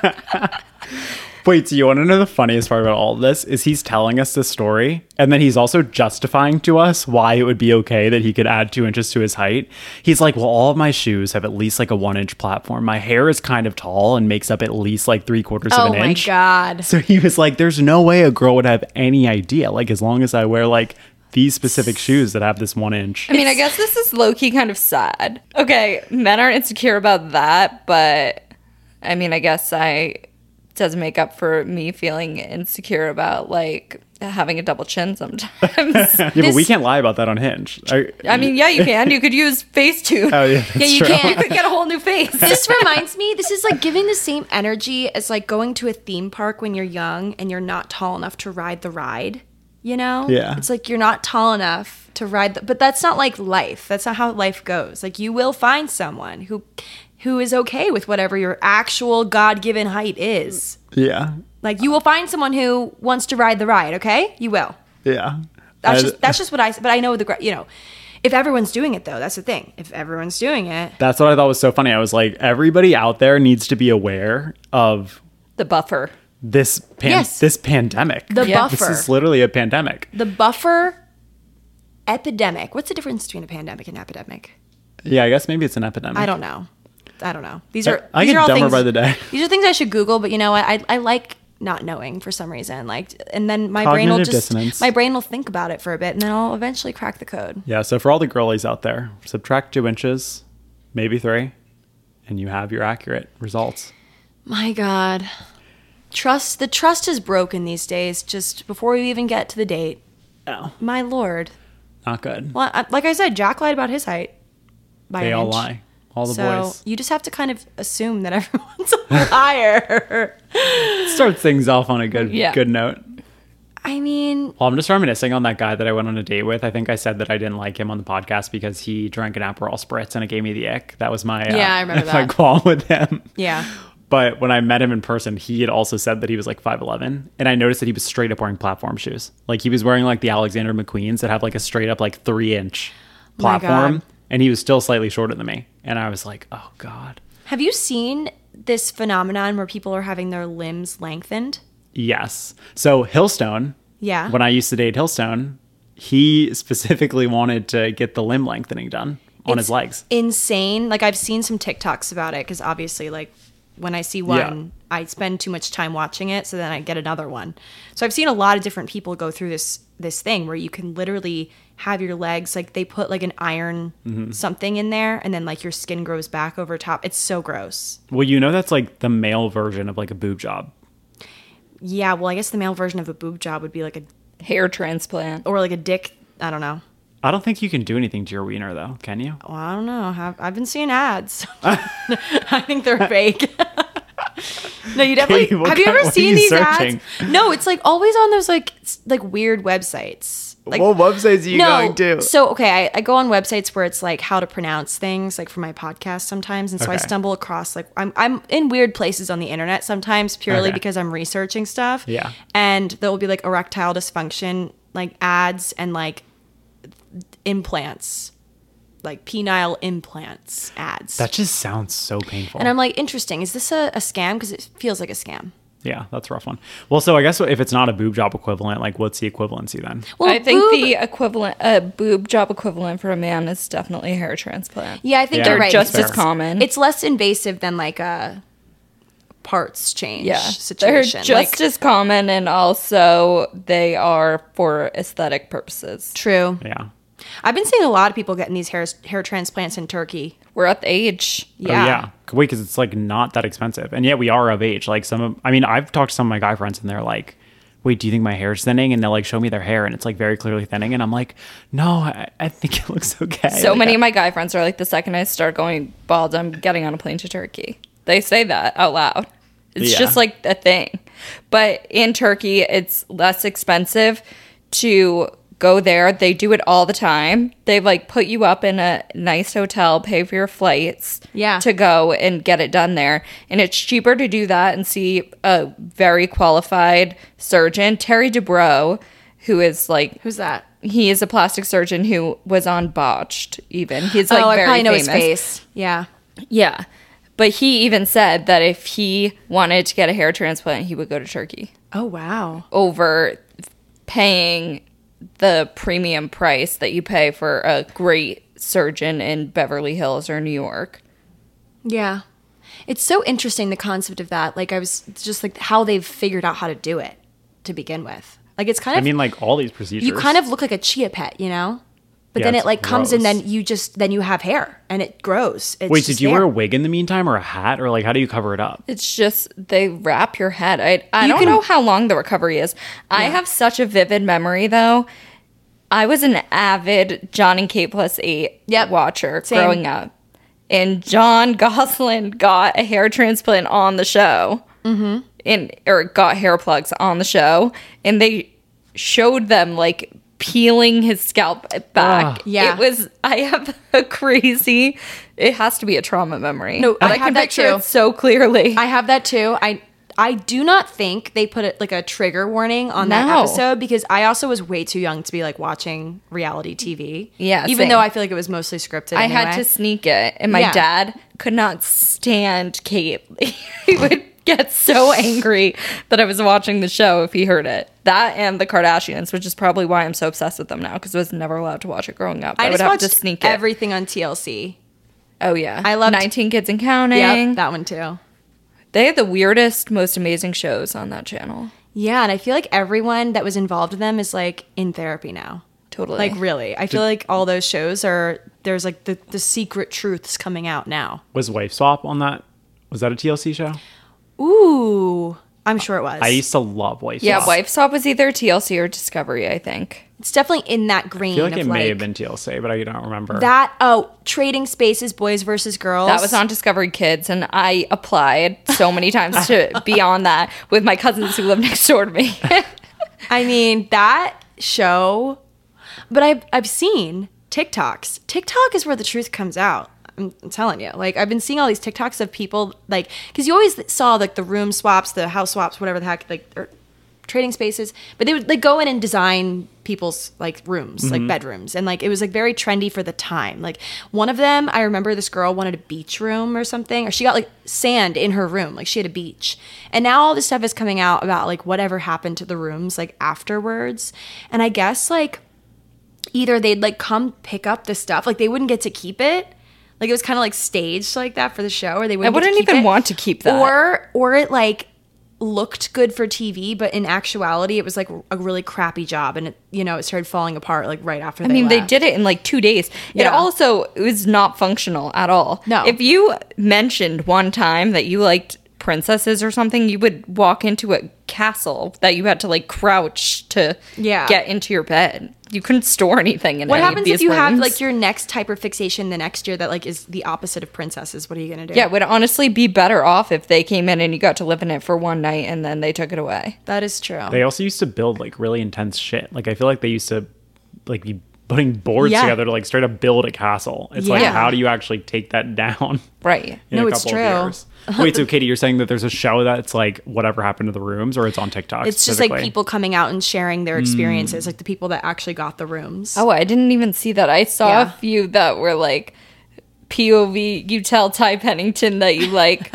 S5: Wait, so you want to know the funniest part about all of this is he's telling us this story, and then he's also justifying to us why it would be okay that he could add two inches to his height. He's like, well, all of my shoes have at least like a one inch platform. My hair is kind of tall and makes up at least like three quarters
S4: Oh
S5: of an
S4: my
S5: inch.
S4: God.
S5: So he was like, there's no way a girl would have any idea. Like, as long as I wear like these specific shoes that have this one inch.
S3: I mean, I guess this is low-key kind of sad. Okay, men aren't insecure about that, but I mean, I guess I... doesn't make up for me feeling insecure about like having a double chin sometimes.
S5: Yeah, but we can't lie about that on Hinge. I,
S3: I mean, yeah, you can. You could use Facetune.
S5: oh yeah, that's
S4: Yeah, you
S5: true.
S4: can.
S3: You could get a whole new face.
S4: This reminds me, this is like giving the same energy as like going to a theme park when you're young and you're not tall enough to ride the ride, you know?
S5: Yeah.
S4: It's like you're not tall enough to ride the, but that's not like life. That's not how life goes. Like you will find someone who who is okay with whatever your actual God-given height is.
S5: Yeah,
S4: Like you will find someone who wants to ride the ride, okay? You will.
S5: yeah.
S4: That's
S5: I-
S4: just that's just what I but I know the gra- you know, if everyone's doing it though, that's the thing. If everyone's doing it,
S5: That's what I thought was so funny. I was like, everybody out there needs to be aware of
S3: The buffer.
S5: this pan-
S4: Yes.
S5: this pandemic.
S4: The
S3: Yeah.
S5: This
S4: buffer.
S5: is literally a pandemic.
S4: The buffer epidemic. What's the difference between a pandemic and epidemic?
S5: Yeah, I guess maybe it's an epidemic.
S4: I don't know. I don't know. These
S5: I-
S4: are
S5: I
S4: these
S5: get
S4: are all
S5: dumber
S4: things,
S5: by the day.
S4: These are things I should Google, but you know what? I I like not knowing for some reason. Like, and then my brain will
S5: Cognitive
S4: just
S5: dissonance.
S4: my brain will think about it for a bit, and then I'll eventually crack the code.
S5: Yeah, so for all the girlies out there, subtract two inches, maybe three, and you have your accurate results.
S4: My God, trust the trust is broken these days. Just before we even get to the date,
S5: No,
S4: my Lord.
S5: not good.
S4: Well, I, like I said, Jack lied about his height. By
S5: They
S4: an
S5: all
S4: inch.
S5: lie. All the
S4: so
S5: boys.
S4: you just have to kind of assume that everyone's a liar.
S5: Start things off on a good
S3: Yeah.
S5: good note.
S4: I mean,
S5: Well, I'm just reminiscing on that guy that I went on a date with. I think I said that I didn't like him on the podcast because he drank an Aperol Spritz and it gave me the ick. That was my uh,
S4: Yeah, I remember
S5: my
S4: that.
S5: qualm with him.
S4: yeah.
S5: But when I met him in person, he had also said that he was like five eleven. And I noticed that he was straight up wearing platform shoes. Like he was wearing like the Alexander McQueen's that have like a straight up like three inch
S4: My
S5: platform.
S4: God.
S5: And he was still slightly shorter than me. And I was like, oh God.
S4: Have you seen this phenomenon where people are having their limbs lengthened?
S5: Yes. So Hillstone,
S4: Yeah.
S5: when I used to date Hillstone, he specifically wanted to get the limb lengthening done on
S4: It's
S5: his legs.
S4: Insane. Like I've seen some TikToks about it because obviously, like when I see one,
S5: Yeah.
S4: I spend too much time watching it, so then I get another one. So I've seen a lot of different people go through this this thing where you can literally have your legs like they put like an iron
S5: Mm-hmm.
S4: something in there, and then like your skin grows back over top. It's so gross.
S5: Well, you know that's like the male version of like a boob job.
S4: Yeah. Well, I guess the male version of a boob job would be like a
S3: Hair transplant.
S4: or like a dick. I don't know.
S5: I don't think you can do anything to your wiener though, can you?
S4: Well, I don't know. I've, I've been seeing ads. I think they're fake. No, you definitely
S5: Katie, what
S4: have. You
S5: kind-
S4: ever
S5: what are
S4: seen
S5: you
S4: these
S5: searching?
S4: ads? No, it's like always on those like s- like weird websites. Like,
S5: websites are you
S4: no, so okay, I, I go on websites where it's like how to pronounce things, like for my podcast sometimes, and so I
S5: Okay.
S4: stumble across like I'm I'm in weird places on the internet sometimes purely
S5: Okay.
S4: because I'm researching stuff.
S5: Yeah.
S4: and there will be like erectile dysfunction like ads and like implants, like penile implants ads.
S5: That just sounds so painful.
S4: And I'm like, interesting. Is this a, a scam? Because it feels like a scam.
S5: yeah, that's a rough one. Well, so I guess if it's not a boob job equivalent, like what's the equivalency then?
S4: Well,
S3: I think
S4: boob-
S3: the equivalent, a boob job equivalent for a man is definitely a hair transplant.
S4: yeah, I think
S5: Yeah,
S4: you're right.
S3: Just
S5: that's
S3: as
S5: fair.
S3: common.
S4: It's less invasive than like a parts change
S3: yeah,
S4: situation.
S3: they're just
S4: like,
S3: as common, and also they are for aesthetic purposes.
S4: true.
S5: Yeah.
S4: I've been seeing a lot of people getting these hair hair transplants in Turkey.
S3: We're at the age.
S4: Yeah.
S5: Oh, yeah. Wait, because it's like not that expensive. And yet we are of age. Like some of, I mean, I've talked to some of my guy friends and they're like, wait, do you think my hair's thinning? And they'll like show me their hair and it's like very clearly thinning. And I'm like, no, I, I think it looks okay.
S3: So
S5: Like,
S3: many
S5: I-
S3: of my guy friends are like, the second I start going bald, I'm getting on a plane to Turkey. They say that out loud. It's
S5: Yeah.
S3: just like a thing. But in Turkey, it's less expensive to go there. They do it all the time. They like put you up in a nice hotel, pay for your flights
S4: Yeah.
S3: to go and get it done there. And it's cheaper to do that and see a very qualified surgeon. Terry Dubrow, who is like,
S4: Who's that?
S3: he is a plastic surgeon who was on Botched even. He's like
S4: oh,
S3: very
S4: I probably know
S3: famous.
S4: his face. Yeah.
S3: Yeah. But he even said that if he wanted to get a hair transplant, he would go to Turkey
S4: Oh, wow.
S3: over paying the premium price that you pay for a great surgeon in Beverly Hills or New York.
S4: Yeah. It's so interesting, the concept of that. Like, I was just like how they've figured out how to do it to begin with. Like, it's kind
S5: I
S4: of,
S5: mean, like all these procedures.
S4: you kind of look like a chia pet, you know? But
S5: Yeah,
S4: then
S5: it's
S4: it like comes and
S5: gross.
S4: then you just, then you have hair and it grows. It's
S5: Wait,
S4: just
S5: did you
S4: there.
S5: wear a wig in the meantime or a hat? Or like, how do you cover it up?
S3: It's just they wrap your head. I I
S4: You
S3: don't
S4: can-
S3: know how long the recovery is. I have such a vivid memory though. I was an avid John and Kate plus eight
S4: Yep.
S3: watcher
S4: Same.
S3: growing up. And John Gosselin got a hair transplant on the show. Mm-hmm. And or got hair plugs on the show. And they showed them like peeling his scalp back.
S5: Ugh.
S4: Yeah.
S3: It was I have a crazy it has to be a trauma memory.
S4: No,
S3: but
S4: I
S3: I,
S4: have
S3: can
S4: that
S3: picture
S4: too.
S3: it so clearly.
S4: I have that too. I I do not think they put it like a trigger warning on that
S3: No.
S4: episode because I also was way too young to be like watching reality T V.
S3: Yeah,
S4: even
S3: same.
S4: though I feel like it was mostly scripted.
S3: I had
S4: anyway.
S3: to sneak it, and my
S4: Yeah.
S3: dad could not stand Kate. He would get so angry that I was watching the show if he heard it. That and the Kardashians, which is probably why I'm so obsessed with them now because I was never allowed to watch it growing up. I,
S4: I
S3: would
S4: just
S3: have
S4: watched
S3: to sneak it.
S4: everything on T L C.
S3: Oh yeah,
S4: I loved-
S3: nineteen Kids and Counting.
S4: Yep, that one too.
S3: They had the weirdest, most amazing shows on that channel.
S4: Yeah, and I feel like everyone that was involved in them is like in therapy now.
S3: Totally.
S4: Like really, I feel like all those shows are there's like the the secret truths coming out now.
S5: Was Wife Swap on that? Was that a T L C show?
S4: Ooh, I'm sure it was.
S5: I used to love Wife
S3: Yeah,
S5: Swap.
S3: Wife Swap was either T L C or Discovery, I think.
S4: It's definitely in that green.
S5: I feel like
S4: of
S5: it
S4: like
S5: may have been T L C, but I don't remember.
S4: that. Oh, Trading Spaces, Boys versus Girls.
S3: That was on Discovery Kids, and I applied so many times to be on that with my cousins who live next door to me.
S4: I mean that show, but I've I've seen TikToks. TikTok is where the truth comes out. I'm, I'm telling you. Like I've been seeing all these TikToks of people like because you always saw like the room swaps, the house swaps, whatever the heck, like or trading spaces. But they would like go in and design people's like rooms, like bedrooms, and like it was like very trendy for the time. Like one of them, I remember this girl wanted a beach room or something, or she got like sand in her room, like she had a beach. And now all this stuff is coming out about like whatever happened to the rooms like afterwards. And I guess like either they'd like come pick up the stuff, like they wouldn't get to keep it. Like it was kind of like staged like that for the show, or they wouldn't.
S3: I
S4: get to
S3: wouldn't
S4: keep
S3: even
S4: it.
S3: want to keep that.
S4: Or or it like looked good for T V, but in actuality, it was like a really crappy job, and it you know it started falling apart like right after.
S3: I
S4: they
S3: mean, they
S4: left.
S3: did it in like two days. It
S4: Yeah.
S3: also was not functional at all.
S4: No.
S3: If you mentioned one time that you liked princesses or something, you would walk into a castle that you had to like crouch to
S4: Yeah.
S3: get into your bed. You couldn't store anything in
S4: What
S3: any of
S4: happens
S3: these
S4: if you have
S3: rooms.
S4: like your next hyperfixation the next year that like is the opposite of princesses? What are you gonna do?
S3: Yeah, it would honestly be better off if they came in and you got to live in it for one night and then they took it away.
S4: that is true.
S5: They also used to build like really intense shit. Like I feel like they used to like be putting boards
S4: Yeah.
S5: together to like straight up build a castle. It's like
S4: Yeah.
S5: how do you actually take that down
S3: Right.
S5: in
S4: No,
S5: a
S4: it's
S5: couple
S4: true.
S5: of years? Wait, so Katie, you're saying that there's a show that's like whatever happened to the rooms, or it's on TikTok?
S4: It's just like
S5: specifically?
S4: people coming out and sharing
S3: Hmm.
S4: their experiences, like the people that actually got the rooms.
S3: Oh, I didn't even see that. I saw
S4: Yeah.
S3: a few that were like P O V. You tell Ty Pennington that you like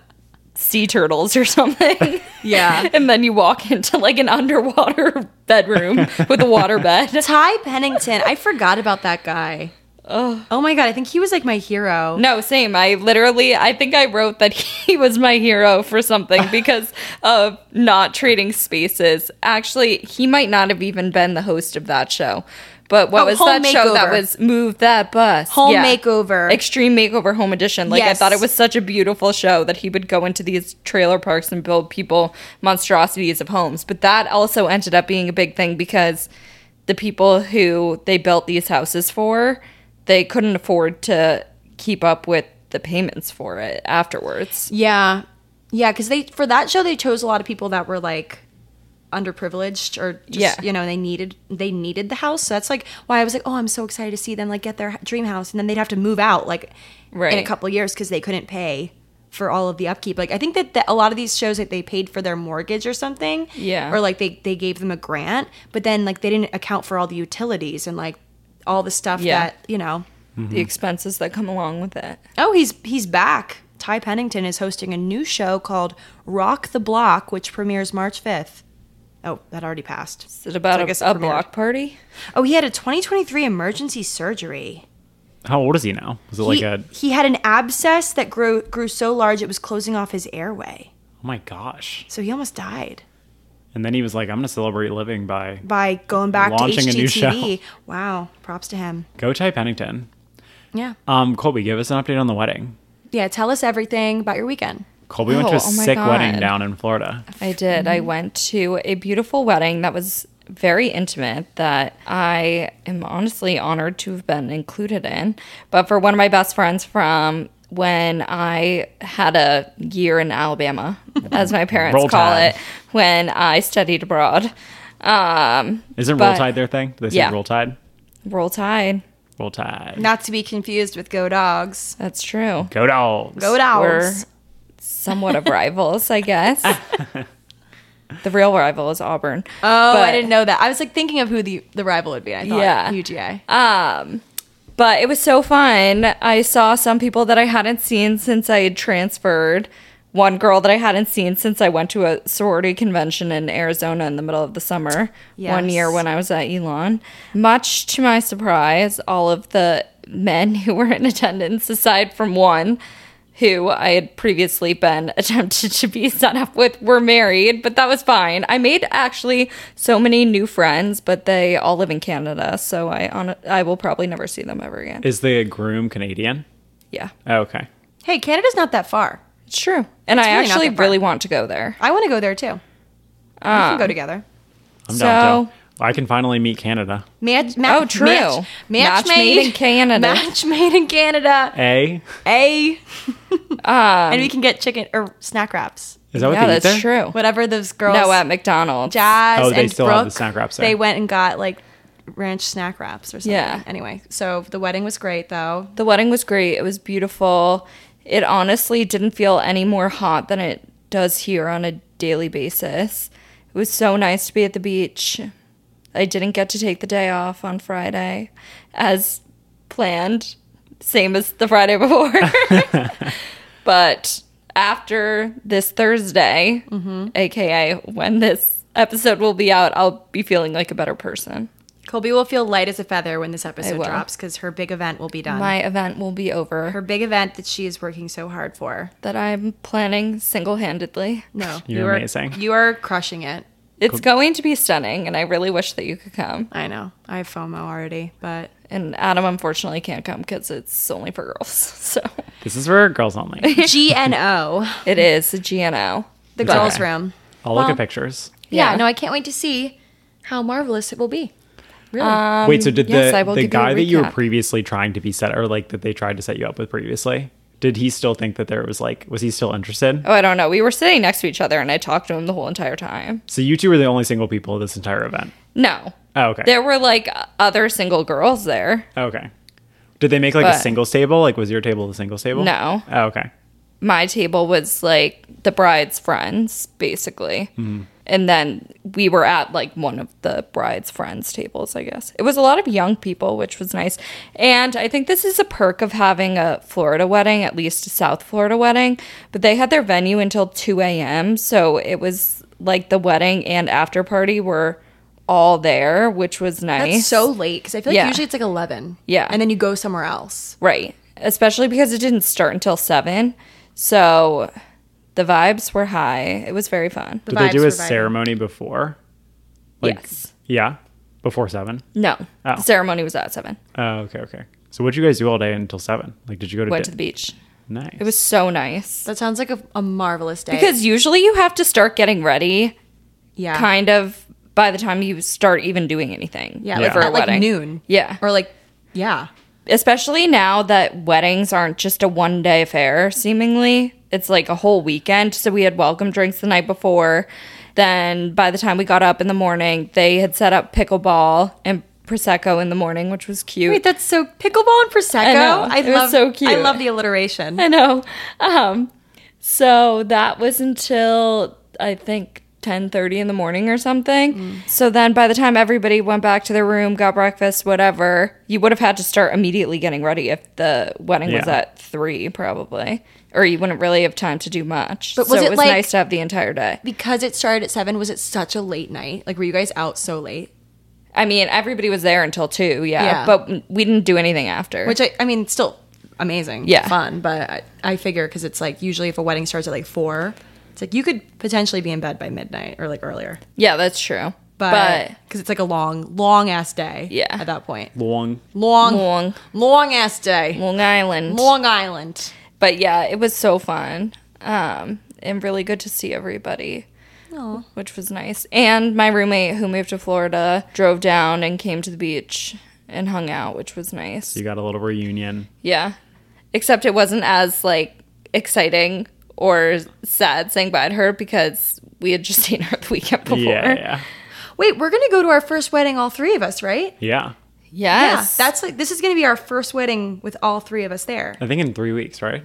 S3: sea turtles or something.
S4: Yeah.
S3: And then you walk into like an underwater bedroom with a water bed.
S4: Ty Pennington, I forgot about that guy. Oh my god, I think he was like my hero.
S3: No, same. I literally, I think I wrote that he was my hero for something because of not trading spaces. Actually, he might not have even been the host of that show. But what
S4: Oh,
S3: was
S4: Home
S3: that show that
S4: Makeover.
S3: was Move That Bus?
S4: Home Makeover.
S3: Extreme Makeover Home Edition. Like, I
S4: Yes.
S3: thought it was such a beautiful show that he would go into these trailer parks and build people monstrosities of homes. But that also ended up being a big thing because the people who they built these houses for, they couldn't afford to keep up with the payments for it afterwards.
S4: Yeah. Yeah, because they for that show they chose a lot of people that were like underprivileged or just,
S3: Yeah.
S4: you know, they needed they needed the house. So that's like why I was like, oh, I'm so excited to see them like get their dream house, and then they'd have to move out like
S3: Right.
S4: in a couple of years because they couldn't pay for all of the upkeep. Like I think that, that a lot of these shows like they paid for their mortgage or something.
S3: Yeah.
S4: Or like they they gave them a grant, but then like they didn't account for all the utilities and like all the stuff
S3: Yeah.
S4: that, you know.
S3: The expenses that come along with it.
S4: Oh, he's he's back. Ty Pennington is hosting a new show called Rock the Block, which premieres March fifth. Oh, that already passed.
S3: Is it about
S4: So I
S3: a,
S4: guess it
S3: a
S4: premiered.
S3: block party?
S4: Oh, he had a twenty twenty-three emergency surgery.
S5: How old is he now? Was it like
S4: he,
S5: a?
S4: he had an abscess that grew grew so large it was closing off his airway.
S5: Oh my gosh!
S4: So he almost died
S5: And then he was like, "I'm gonna celebrate living by
S4: by going back
S5: Launching
S4: to
S5: a new
S4: H G T V.
S5: show.
S4: Wow, props to him.
S5: go Ty Pennington."
S4: Yeah.
S5: Um, Colby, give us an update on the wedding.
S4: Yeah, tell us everything about your weekend.
S5: Colby went to
S3: Oh,
S5: a
S3: oh my
S5: sick
S3: God.
S5: wedding down in Florida.
S3: I did. I went to a beautiful wedding that was very intimate that I am honestly honored to have been included in. But for one of my best friends from when I had a year in Alabama, as my parents
S5: Roll
S3: call
S5: Tide.
S3: it, when I studied abroad. Um,
S5: Isn't
S3: but-
S5: Roll Tide their thing? Do they say
S3: Yeah.
S5: Roll Tide?
S3: Roll Tide.
S5: Roll Tide.
S4: Not to be confused with Go Dogs.
S3: That's true.
S5: Go Dogs.
S4: Go
S3: We're
S4: Dogs.
S3: somewhat of rivals, I guess. The real rival is Auburn.
S4: Oh,
S3: But-
S4: I didn't know that. I was like thinking of who the the rival would be. I thought
S3: Yeah.
S4: U G A.
S3: Um, but it was so fun. I saw some people that I hadn't seen since I had transferred. One girl that I hadn't seen since I went to a sorority convention in Arizona in the middle of the summer. One
S4: Yes.
S3: year when I was at Elon. Much to my surprise, all of the men who were in attendance, aside from one who I had previously been attempted to be set up with, were married, but that was fine. I made actually so many new friends, but they all live in Canada, so I on I will probably never see them ever again.
S5: Is the groom Canadian?
S3: Yeah,
S5: Oh, okay.
S4: Hey, Canada's not that far.
S3: it's true. And
S4: It's
S3: I
S4: really not
S3: actually
S4: that far.
S3: really want to go there.
S4: I want to go there too. we can go together.
S5: I'm
S3: So-
S5: down too. I can finally meet Canada.
S4: Match, ma-
S3: Oh, true.
S4: Match, match,
S3: Match made in Canada.
S4: Match made in Canada.
S5: A?
S4: A. and we can get chicken or snack wraps.
S5: Is that what
S3: Yeah,
S5: they eat
S3: that's
S5: there?
S3: true.
S4: Whatever those girls.
S3: No, at McDonald's.
S4: Jazz
S5: Oh, they
S4: and
S5: still
S4: Brooke,
S5: have the snack wraps there.
S4: They went and got like ranch snack wraps or something.
S3: Yeah.
S4: Anyway, so the wedding was great though.
S3: The wedding was great. It was beautiful. It honestly didn't feel any more hot than it does here on a daily basis. It was so nice to be at the beach. I didn't get to take the day off on Friday as planned, same as the Friday before. But after this Thursday, aka when this episode will be out, I'll be feeling like a better person.
S4: Colby will feel light as a feather when this episode
S3: will.
S4: drops because her big event will be done.
S3: My event will be over
S4: her big event that she is working so hard for.
S3: that I'm planning single-handedly.
S4: No,
S5: You're
S4: you are,
S5: amazing.
S4: You are crushing it.
S3: It's going to be stunning, and I really wish that you could come.
S4: I know. I have FOMO already, but
S3: And Adam unfortunately can't come because it's only for girls. So
S5: This is for girls only.
S4: G N O,
S3: it is a G N O.
S4: the
S5: It's
S4: girls'
S5: okay.
S4: room.
S5: I'll look
S4: Well,
S5: at pictures.
S4: Yeah,
S3: Yeah.
S4: no, I can't wait to see how marvelous it will be. Really?
S3: Um,
S5: Wait, so did
S3: yes, I
S5: the
S3: will
S5: the
S3: give you a
S5: guy that you were
S3: recap.
S5: previously trying to be set or like that they tried to set you up with previously? Did he still think that there was like was he still interested?
S3: Oh, I don't know. We were sitting next to each other, and I talked to him the whole entire time.
S5: So you two were the only single people at this entire event.
S3: No.
S5: Oh, okay.
S3: There were like other single girls there.
S5: Oh, okay. Did they make like a
S3: But-
S5: singles table? Like was your table the singles table?
S3: No.
S5: Oh, okay.
S3: My table was like the bride's friends, basically. And then we were at like one of the bride's friends' tables, I guess. It was a lot of young people, which was nice. And I think this is a perk of having a Florida wedding, at least a South Florida wedding. But they had their venue until two a.m. So it was like the wedding and after party were all there, which was nice.
S4: That's so late because I feel like
S3: Yeah.
S4: usually it's like eleven.
S3: Yeah.
S4: And then you go somewhere else.
S3: Right. Especially because it didn't start until seven. So the vibes were high. It was very fun.
S4: The
S5: Did they
S4: vibes
S5: do
S4: were
S5: a
S4: vibing.
S5: ceremony before? Like-
S3: yes.
S5: Yeah. Before seven?
S3: No.
S5: Oh.
S3: The ceremony was at seven.
S5: Oh, okay, okay. So what'd you guys do all day until seven? Like did you go to
S3: Went
S5: di-
S3: to the beach.
S5: Nice.
S3: It was so nice.
S4: That sounds like a, a marvelous day.
S3: Because usually you have to start getting ready
S4: yeah,
S3: kind of by the time you start even doing anything.
S4: yeah,
S5: Yeah.
S4: like
S3: For a
S4: at like
S3: wedding.
S4: noon.
S3: Yeah.
S4: or like yeah.
S3: Especially now that weddings aren't just a one day affair, seemingly. It's like a whole weekend. So we had welcome drinks the night before. Then by the time we got up in the morning, they had set up pickleball and Prosecco in the morning, which was cute.
S4: Wait, that's so pickleball and Prosecco.
S3: I know.
S4: I
S3: It was
S4: love,
S3: so cute.
S4: I love the alliteration.
S3: I know. Um, so that was until I think ten thirty in the morning or something. Mm. So then by the time everybody went back to their room, got breakfast, whatever, you would have had to start immediately getting ready if the wedding
S5: Yeah.
S3: was at three probably. Or you wouldn't really have time to do much.
S4: But was
S3: so
S4: it
S3: it was
S4: like-
S3: nice to have the entire day.
S4: Because it started at seven, was it such a late night? Like, were you guys out so late?
S3: I mean, everybody was there until two, yeah.
S4: Yeah.
S3: But we didn't do anything after.
S4: Which, I, I mean, still amazing.
S3: Yeah.
S4: Fun. But I, I figure because it's like usually if a wedding starts at like four, it's like you could potentially be in bed by midnight or like earlier.
S3: yeah, that's true.
S4: But because it's like a long, long ass day.
S3: Yeah.
S4: At that point.
S5: Long.
S4: Long,
S3: Long.
S4: long ass day.
S3: Long Island.
S4: Long Island.
S3: But yeah, it was so fun. Um, and really good to see everybody.
S4: Aw.
S3: Which was nice. And my roommate who moved to Florida drove down and came to the beach and hung out, which was nice.
S5: You got a little reunion.
S3: Yeah. Except it wasn't as like exciting or sad saying bye to her because we had just seen her the weekend before.
S5: Yeah, yeah.
S4: Wait, we're going to go to our first wedding, all three of us, right?
S5: Yeah.
S3: Yes.
S4: Yeah. That's like, this is going to be our first wedding with all three of us there.
S5: I think in three weeks, right?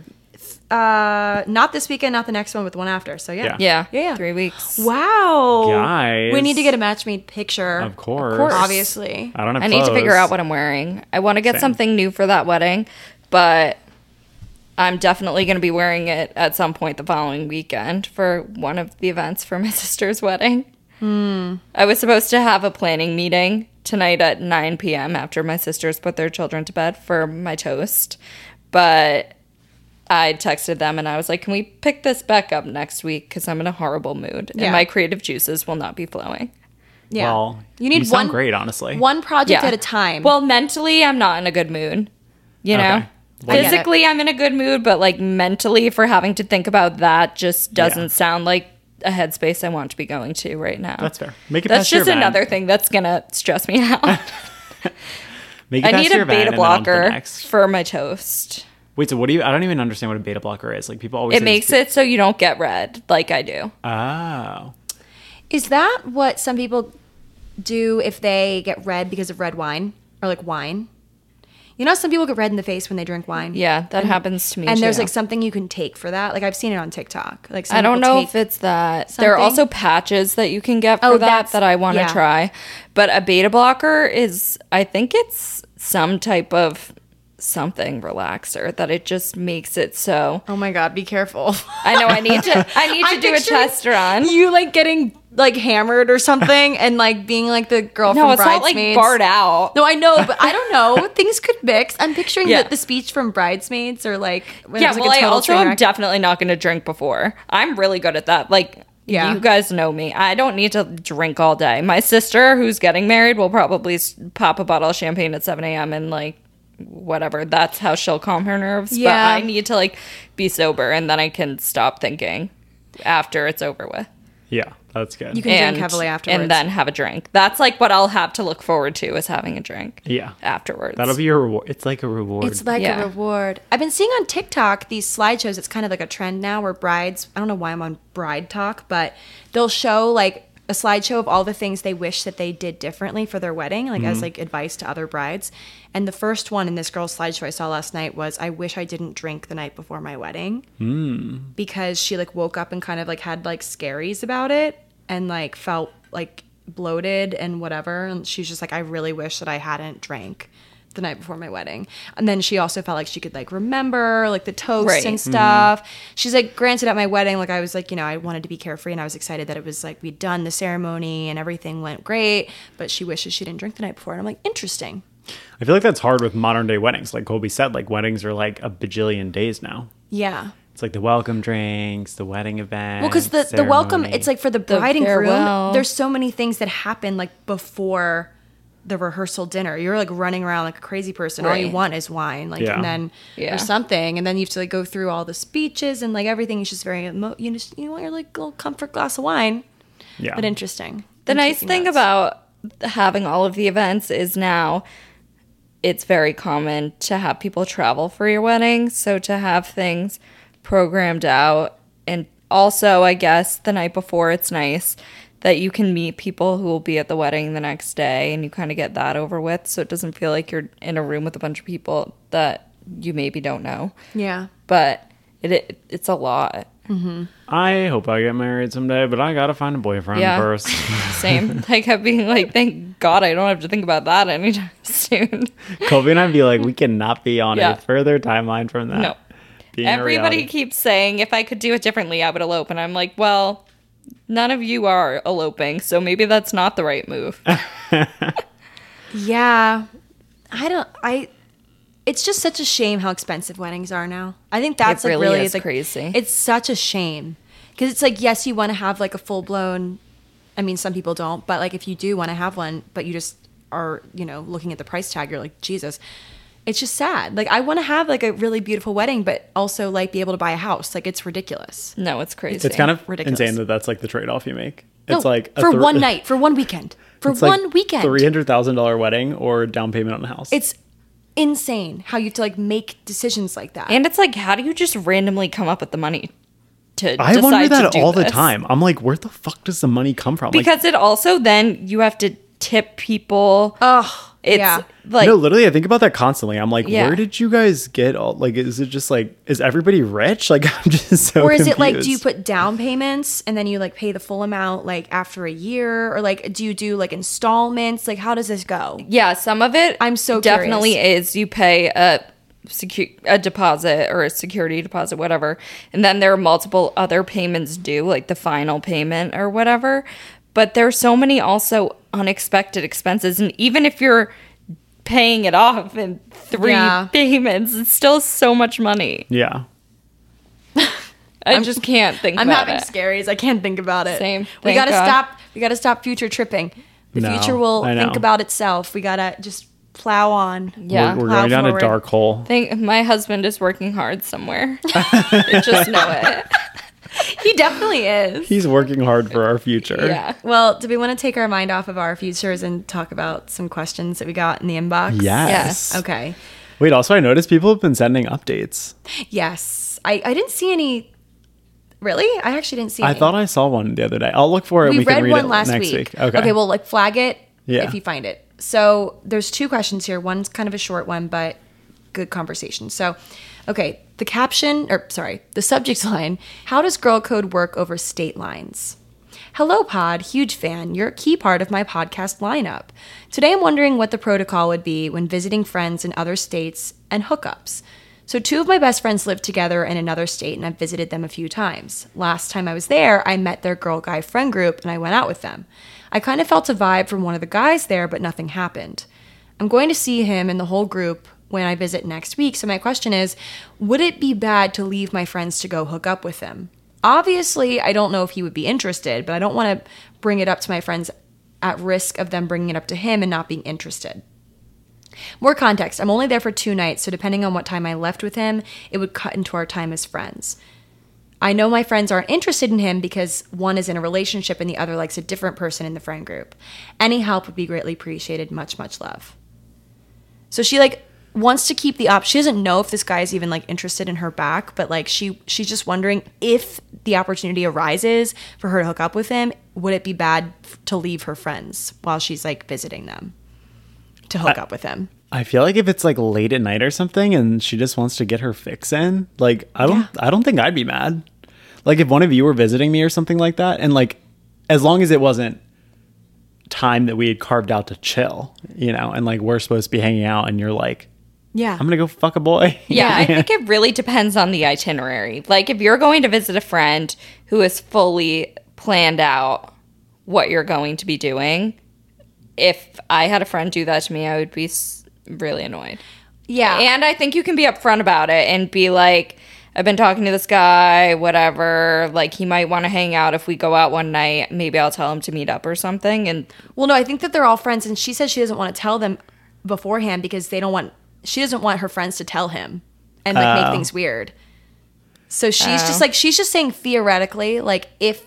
S4: Uh, not this weekend, not the next one, but the one after. So yeah.
S5: Yeah.
S3: yeah.
S4: Yeah, yeah.
S3: Three weeks.
S4: Wow.
S5: Guys.
S4: We need to get a match made picture.
S5: Of course.
S3: course.
S4: Obviously.
S5: I don't have
S3: I need to figure
S5: clothes.
S3: out what I'm wearing. I want to get
S5: Same.
S3: something new for that wedding, but I'm definitely going to be wearing it at some point the following weekend for one of the events for my sister's wedding.
S4: Hmm.
S3: I was supposed to have a planning meeting tonight at nine p.m. after my sisters put their children to bed for my toast, but I texted them and I was like, can we pick this back up next week because I'm in a horrible mood
S4: Yeah.
S3: and my creative juices will not be flowing.
S4: Yeah.
S5: Well,
S4: you need
S5: you sound
S4: one
S5: great, honestly.
S4: one project at a time.
S3: Well, mentally, I'm not in a good mood. You know?
S5: Okay. Well,
S4: I get it.
S3: Physically, I'm in a good mood, but like mentally, for having to think about that just doesn't
S5: Yeah.
S3: sound like a headspace I want to be going to right now.
S5: That's fair. Make it
S3: That's
S5: past your
S3: just
S5: event.
S3: another thing that's going to stress me out.
S5: Make it
S3: I
S5: past
S3: need
S5: your
S3: a
S5: event
S3: beta
S5: and then on to the
S3: blocker
S5: next.
S3: for my toast.
S5: Wait, so what do you? I don't even understand what a beta blocker is. Like people always.
S3: It
S5: say
S3: makes
S5: this-
S3: it so you don't get red like I do.
S5: Oh.
S4: Is that what some people do if they get red because of red wine or like wine? You know, some people get red in the face when they drink wine.
S3: Yeah, that happens to me
S4: And
S3: too.
S4: there's like something you can take for that. Like I've seen it on TikTok. Like some
S3: I don't
S4: people
S3: know
S4: take-
S3: if it's that. There are
S4: something.
S3: also patches that you can get for
S4: Oh,
S3: that
S4: that's-
S3: that I want to
S4: yeah.
S3: try. But a beta blocker is, I think it's some type of something relaxer that it just makes it so.
S4: Oh my god, be careful.
S3: I know I need to. I need to
S4: I'm
S3: do a
S4: picturing
S3: test run.
S4: You like getting like hammered or something and like being like the girl
S3: No,
S4: from
S3: it's not like
S4: Bridesmaids.
S3: barred out.
S4: No, I know, but I don't know. Things could mix. I'm picturing
S3: Yeah.
S4: the, the speech from Bridesmaids or like when
S3: Yeah,
S4: it was, like,
S3: well,
S4: a
S3: I
S4: total
S3: also
S4: train
S3: am
S4: wreck.
S3: definitely not going to drink before. I'm really good at that. Like,
S4: Yeah.
S3: you guys know me. I don't need to drink all day. My sister, who's getting married, will probably s- pop a bottle of champagne at seven a.m. and like whatever. That's how she'll calm her nerves.
S4: Yeah.
S3: But I need to like be sober and then I can stop thinking after it's over with.
S5: Yeah, that's good.
S4: You can
S3: and,
S4: drink heavily afterwards.
S3: and then have a drink. That's like what I'll have to look forward to is having a drink.
S5: Yeah.
S3: Afterwards.
S5: That'll be your reward. It's like a reward.
S4: It's like
S3: Yeah.
S4: a reward. I've been seeing on TikTok these slideshows. It's kind of like a trend now where brides, I don't know why I'm on Bride Talk, but they'll show like a slideshow of all the things they wish that they did differently for their wedding, like as like advice to other brides. And the first one in this girl's slideshow I saw last night was, I wish I didn't drink the night before my wedding. Mm. Because she like woke up and kind of like had like scaries about it and like felt like bloated and whatever. And she's just like, I really wish that I hadn't drank the night before my wedding. And then she also felt like she could like remember like the toast
S3: Right.
S4: and stuff. She's like, granted at my wedding, like I was like, you know, I wanted to be carefree and I was excited that it was like we'd done the ceremony and everything went great, but she wishes she didn't drink the night before. And I'm like, interesting.
S5: I feel like that's hard with modern day weddings. Like Colby said, like weddings are like a bajillion days now.
S4: Yeah.
S5: It's like the welcome drinks, the wedding event.
S4: Well, because the, the welcome,
S5: ceremony.
S4: it's like for the bride and groom,
S3: farewell.
S4: there's so many things that happen like before the rehearsal dinner. You're like running around like a crazy person. All you
S3: Right.
S4: want is wine, like,
S5: Yeah.
S4: and then
S3: Yeah.
S4: or something, and then you have to like go through all the speeches and like everything is just very emo- you just you want your like little comfort glass of wine.
S5: Yeah.
S4: But interesting.
S3: The
S4: I'm
S3: nice
S4: taking
S3: thing
S4: notes.
S3: about having all of the events is now it's very common to have people travel for your wedding. So to have things programmed out and also, I guess, the night before, it's nice that you can meet people who will be at the wedding the next day and you kind of get that over with. So it doesn't feel like you're in a room with a bunch of people that you maybe don't know.
S4: Yeah.
S3: But it, it it's a lot.
S4: Mm-hmm.
S5: I hope I get married someday, but I gotta find a boyfriend
S3: Yeah.
S5: first.
S3: Same. I kept being like, thank God I don't have to think about that anytime soon.
S5: Colby and I'd be like, we cannot be on
S3: Yeah.
S5: a further timeline from that.
S3: No.
S5: Being a
S3: Everybody
S5: reality.
S3: keeps saying, if I could do it differently, I would elope. And I'm like, well, none of you are eloping, so maybe that's not the right move.
S4: Yeah. I don't, I, it's just such a shame how expensive weddings are now. I think that's
S3: It
S4: like
S3: really
S4: really
S3: is
S4: like,
S3: crazy.
S4: It's such a shame. Because it's like, yes, you want to have like a full blown, I mean, some people don't, but like if you do want to have one, but you just are, you know, looking at the price tag, you're like, Jesus. It's just sad. Like I want to have like a really beautiful wedding, but also like be able to buy a house. Like it's ridiculous.
S3: No, it's crazy.
S5: It's kind of
S4: Ridiculous.
S5: insane that that's like the trade-off you make.
S4: No,
S5: It's like a
S4: for
S5: thr-
S4: one night, for one weekend, for
S5: it's
S4: one
S5: like
S4: weekend.
S5: three hundred thousand dollar wedding or down payment on the house.
S4: It's insane how you have to like make decisions like that.
S3: And it's like, how do you just randomly come up with the money to
S5: I
S3: decide
S5: wonder that
S3: to do
S5: all the
S3: this?
S5: time. I'm like, where the fuck does the money come from? Like,
S3: Because it also then you have to tip people.
S4: oh,
S3: It's
S4: yeah.
S3: like
S5: no, literally, I think about that constantly. I'm like,
S3: Yeah.
S5: where did you guys get all? Like, is it just like, is everybody rich? Like, I'm just so.
S4: Or is it like, do you
S5: confused.
S4: put down payments and then you like pay the full amount like after a year? Or like, do you do like installments? Like, how does this go?
S3: yeah, some of it
S4: I'm so
S3: definitely
S4: curious.
S3: is you pay a secu- a deposit or a security deposit, whatever, and then there are multiple other payments due, like the final payment or whatever. But there's so many also unexpected expenses, and even if you're paying it off in three
S4: Yeah.
S3: payments, it's still so much money.
S5: Yeah.
S3: I just can't think
S4: I'm
S3: about
S4: having
S3: it.
S4: scaries. I can't think about it.
S3: Same.
S4: We
S3: Thank
S4: gotta
S3: God.
S4: stop. We gotta stop future tripping. The
S5: No,
S4: future will
S5: I
S4: think
S5: know.
S4: about itself. We gotta just plow on.
S3: Yeah.
S5: We're, we're
S4: Plow
S5: going down
S4: forward.
S5: a dark hole.
S3: Think my husband is working hard somewhere. I just know it.
S4: He definitely is.
S5: He's working hard for our future.
S3: Yeah.
S4: Well, do we want to take our mind off of our futures and talk about some questions that we got in the inbox?
S5: Yes.
S3: Yes.
S4: Okay.
S5: Wait, also, I noticed people have been sending updates.
S4: Yes. I, I didn't see any. Really? I actually didn't see
S5: I
S4: any.
S5: thought I saw one the other day. I'll look for it.
S4: we
S5: and we
S4: read
S5: can read
S4: one
S5: it
S4: last
S5: next
S4: week.
S5: week. Okay.
S4: Okay, well, like flag it
S5: Yeah.
S4: if you find it. So there's two questions here. One's kind of a short one, but good conversation. So, okay, the caption, or sorry, the subject line, how does girl code work over state lines? Hello, pod. Huge fan. You're a key part of my podcast lineup. Today I'm wondering what the protocol would be when visiting friends in other states and hookups. So two of my best friends live together in another state and I've visited them a few times. Last time I was there, I met their girl-guy friend group and I went out with them. I kind of felt a vibe from one of the guys there, but nothing happened. I'm going to see him and the whole group when I visit next week, so my question is, would it be bad to leave my friends to go hook up with him? Obviously, I don't know if he would be interested, but I don't want to bring it up to my friends at risk of them bringing it up to him and not being interested. More context, I'm only there for two nights, so depending on what time I left with him, it would cut into our time as friends. I know my friends aren't interested in him because one is in a relationship and the other likes a different person in the friend group. Any help would be greatly appreciated. Much, much love. So she like wants to keep the op. She doesn't know if this guy is even like interested in her back, but like she she's just wondering if the opportunity arises for her to hook up with him, would it be bad to leave her friends while she's like visiting them to hook
S5: I-
S4: up with him?
S5: I feel like if it's like late at night or something and she just wants to get her fix in, like I don't
S4: Yeah.
S5: I don't think I'd be mad. Like if one of you were visiting me or something like that, and like as long as it wasn't time that we had carved out to chill, you know, and like we're supposed to be hanging out and you're like,
S4: Yeah.
S5: I'm gonna go fuck a boy.
S3: Yeah, I think it really depends on the itinerary. Like, if you're going to visit a friend who is fully planned out what you're going to be doing, if I had a friend do that to me, I would be s- really annoyed.
S4: Yeah.
S3: And I think you can be upfront about it and be like, I've been talking to this guy, whatever. Like, he might want to hang out if we go out one night. Maybe I'll tell him to meet up or something. And
S4: Well, no, I think that they're all friends, and she says she doesn't want to tell them beforehand because they don't want. She doesn't want her friends to tell him and like
S5: Oh.
S4: make things weird. So she's just like she's just saying theoretically, like if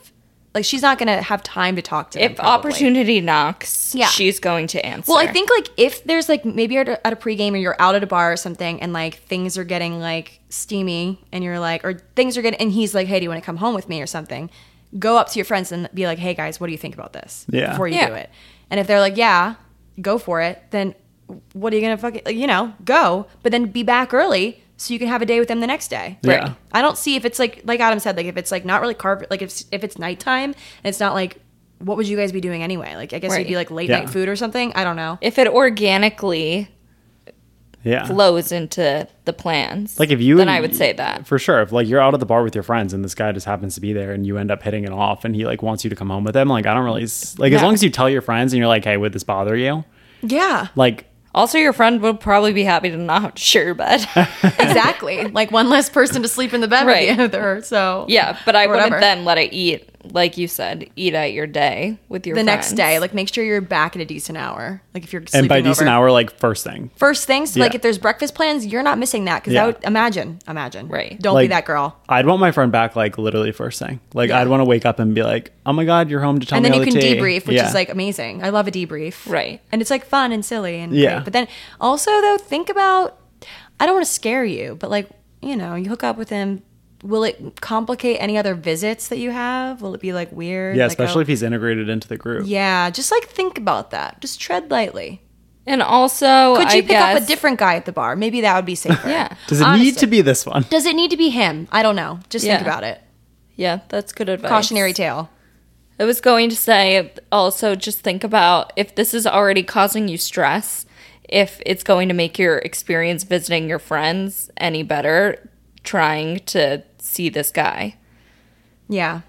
S4: like she's not gonna have time to talk to them.
S3: If
S4: probably.
S3: opportunity knocks,
S4: Yeah.
S3: she's going to answer.
S4: Well, I think like if there's like maybe you're at a, at a pregame or you're out at a bar or something, and like things are getting like steamy, and you're like, or things are getting, and he's like, hey, do you want to come home with me or something? Go up to your friends and be like, hey guys, what do you think about this?
S5: Yeah.
S4: Before you
S3: Yeah.
S4: do it, and if they're like, yeah, go for it, then what are you gonna fucking like, you know go, but then be back early so you can have a day with them the next day.
S5: Yeah. Right.
S4: I don't see if it's like like Adam said, like if it's like not really carved, like if if it's nighttime and it's not like, what would you guys be doing anyway? Like I guess
S3: Right.
S4: it'd be like late
S5: Yeah.
S4: night food or something. I don't know.
S3: if it organically
S5: Yeah.
S3: flows into the plans,
S5: Like if you
S3: then I would say that.
S5: for sure. If like you're out at the bar with your friends and this guy just happens to be there and you end up hitting it off and he like wants you to come home with him, like I don't really s- like as
S4: Yeah.
S5: long as you tell your friends and you're like, hey, would this bother you?
S4: Yeah.
S5: Like
S3: Also, your friend would probably be happy to not have to share your bed.
S4: Exactly. Like one less person to sleep in the bed
S3: Right.
S4: with you with her. So
S3: Yeah, but I
S4: Or whatever.
S3: wouldn't then let it eat, like you said, eat at your day with your
S4: the
S3: friends.
S4: next day, like make sure you're back at a decent hour. Like if you're sleeping
S5: and by decent
S4: over.
S5: hour, like first thing.
S4: First things, like
S5: Yeah.
S4: if there's breakfast plans, you're not missing that because
S5: Yeah.
S4: I would imagine, imagine.
S3: Right.
S4: Don't be
S5: Like,
S4: that girl.
S5: I'd want my friend back like literally first thing. Like
S4: Yeah.
S5: I'd want to wake up and be like, oh my god, you're home to tell
S4: And
S5: me
S4: then you
S5: all
S4: can
S5: the tea.
S4: debrief, which
S5: Yeah.
S4: is like amazing. I love a debrief.
S3: Right.
S4: And it's like fun and silly and
S5: Yeah.
S4: great. But then also though, think about, I don't want to scare you, but like, you know, you hook up with him. Will it complicate any other visits that you have? Will it be like weird?
S5: yeah,
S4: Like,
S5: especially
S4: oh-
S5: if he's integrated into the group.
S4: Yeah, just like think about that. Just tread lightly.
S3: And also,
S4: Could you
S3: I
S4: pick
S3: guess,
S4: up a different guy at the bar? Maybe that would be safer.
S3: Yeah.
S5: Does it need
S4: Honestly.
S5: to be this one?
S4: Does it need to be him? I don't know. Just think
S3: Yeah.
S4: about it.
S3: Yeah, that's good advice.
S4: Cautionary tale.
S3: I was going to say also just think about if this is already causing you stress, if it's going to make your experience visiting your friends any better, trying to see this guy.
S4: Yeah.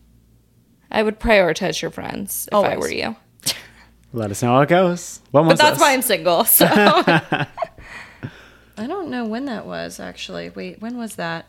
S3: I would prioritize your friends if I
S4: Always.
S3: were you.
S5: Let us know how it goes. What was
S3: But that's
S5: this?
S3: why I'm single. So
S4: I don't know when that was actually. Wait, when was that?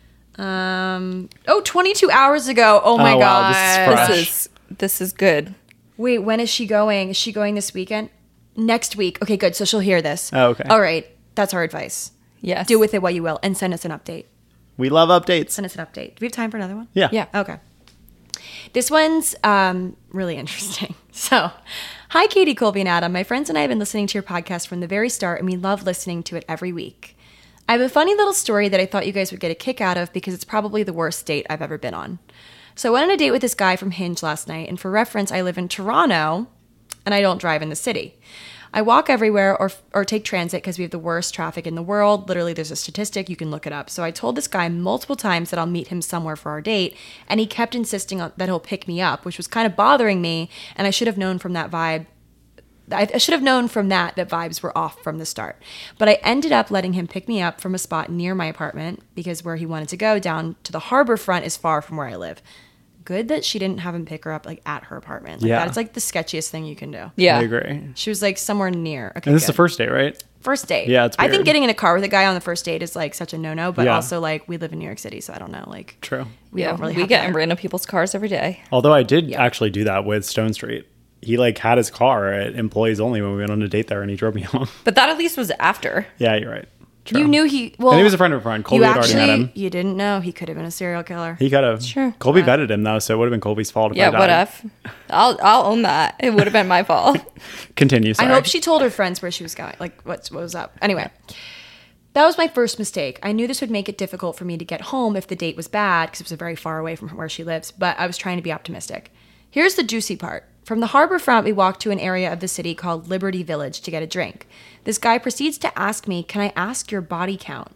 S4: Um. Oh, twenty-two hours ago. Oh my
S5: Oh, wow,
S4: god.
S5: this is fresh.
S3: this is this is good.
S4: Wait, when is she going? Is she going this weekend? Next week. Okay, good. So she'll hear this.
S5: Oh, okay.
S4: All right. That's our advice.
S3: Yes.
S4: Do with it what you will, and send us an update.
S5: We love updates.
S4: Send us an update. Do we have time for another one?
S5: Yeah.
S3: Yeah.
S4: Okay. This one's um, really interesting. So, hi, Katie, Colby, and Adam. My friends and I have been listening to your podcast from the very start, and we love listening to it every week. I have a funny little story that I thought you guys would get a kick out of because it's probably the worst date I've ever been on. So, I went on a date with this guy from Hinge last night, and for reference, I live in Toronto, and I don't drive in the city. I walk everywhere or or take transit because we have the worst traffic in the world. Literally, there's a statistic. You can look it up. So I told this guy multiple times that I'll meet him somewhere for our date, and he kept insisting on, that he'll pick me up, which was kind of bothering me, and I should have known from that vibe. I I should have known from that that vibes were off from the start. But I ended up letting him pick me up from a spot near my apartment because where he wanted to go down to the harbor front is far from where I live. Good that she didn't have him pick her up like at her apartment. Like,
S5: Yeah.
S4: That is like the sketchiest thing you can do.
S3: Yeah.
S5: I agree.
S4: She was like somewhere near. Okay,
S5: And this is
S4: good.
S5: the first date, right?
S4: First date.
S5: Yeah, it's
S4: I think
S5: weird.
S4: getting in a car with a guy on the first date is like such a no-no, but
S5: Yeah.
S4: also like we live in New York City, so I don't know. Like
S5: True.
S4: we
S3: yeah,
S4: don't really
S3: we
S4: have
S3: get
S4: that.
S3: in random people's cars every day.
S5: Although I did
S4: Yeah.
S5: actually do that with Stone Street. He like had his car at employees only when we went on a date there, and he drove me home.
S3: But that at least was after.
S5: Yeah, you're right. True.
S4: You knew he. Well,
S5: And he was a friend of a friend. Colby
S4: you
S5: had already
S4: actually,
S5: met him.
S4: You didn't know he could have been a serial killer.
S5: He could have.
S3: Sure.
S5: Colby vetted him though, so it would have been Colby's fault if
S3: Yeah,
S5: I died.
S3: what if? I'll I'll own that. It would have been my fault.
S5: Continue.
S4: I
S5: Sorry.
S4: hope she told her friends where she was going. Like what, what was up? Anyway, that was my first mistake. I knew this would make it difficult for me to get home if the date was bad because it was very far away from where she lives. But I was trying to be optimistic. Here's the juicy part. From the harbor front, we walked to an area of the city called Liberty Village to get a drink. This guy proceeds to ask me, "Can I ask your body count?"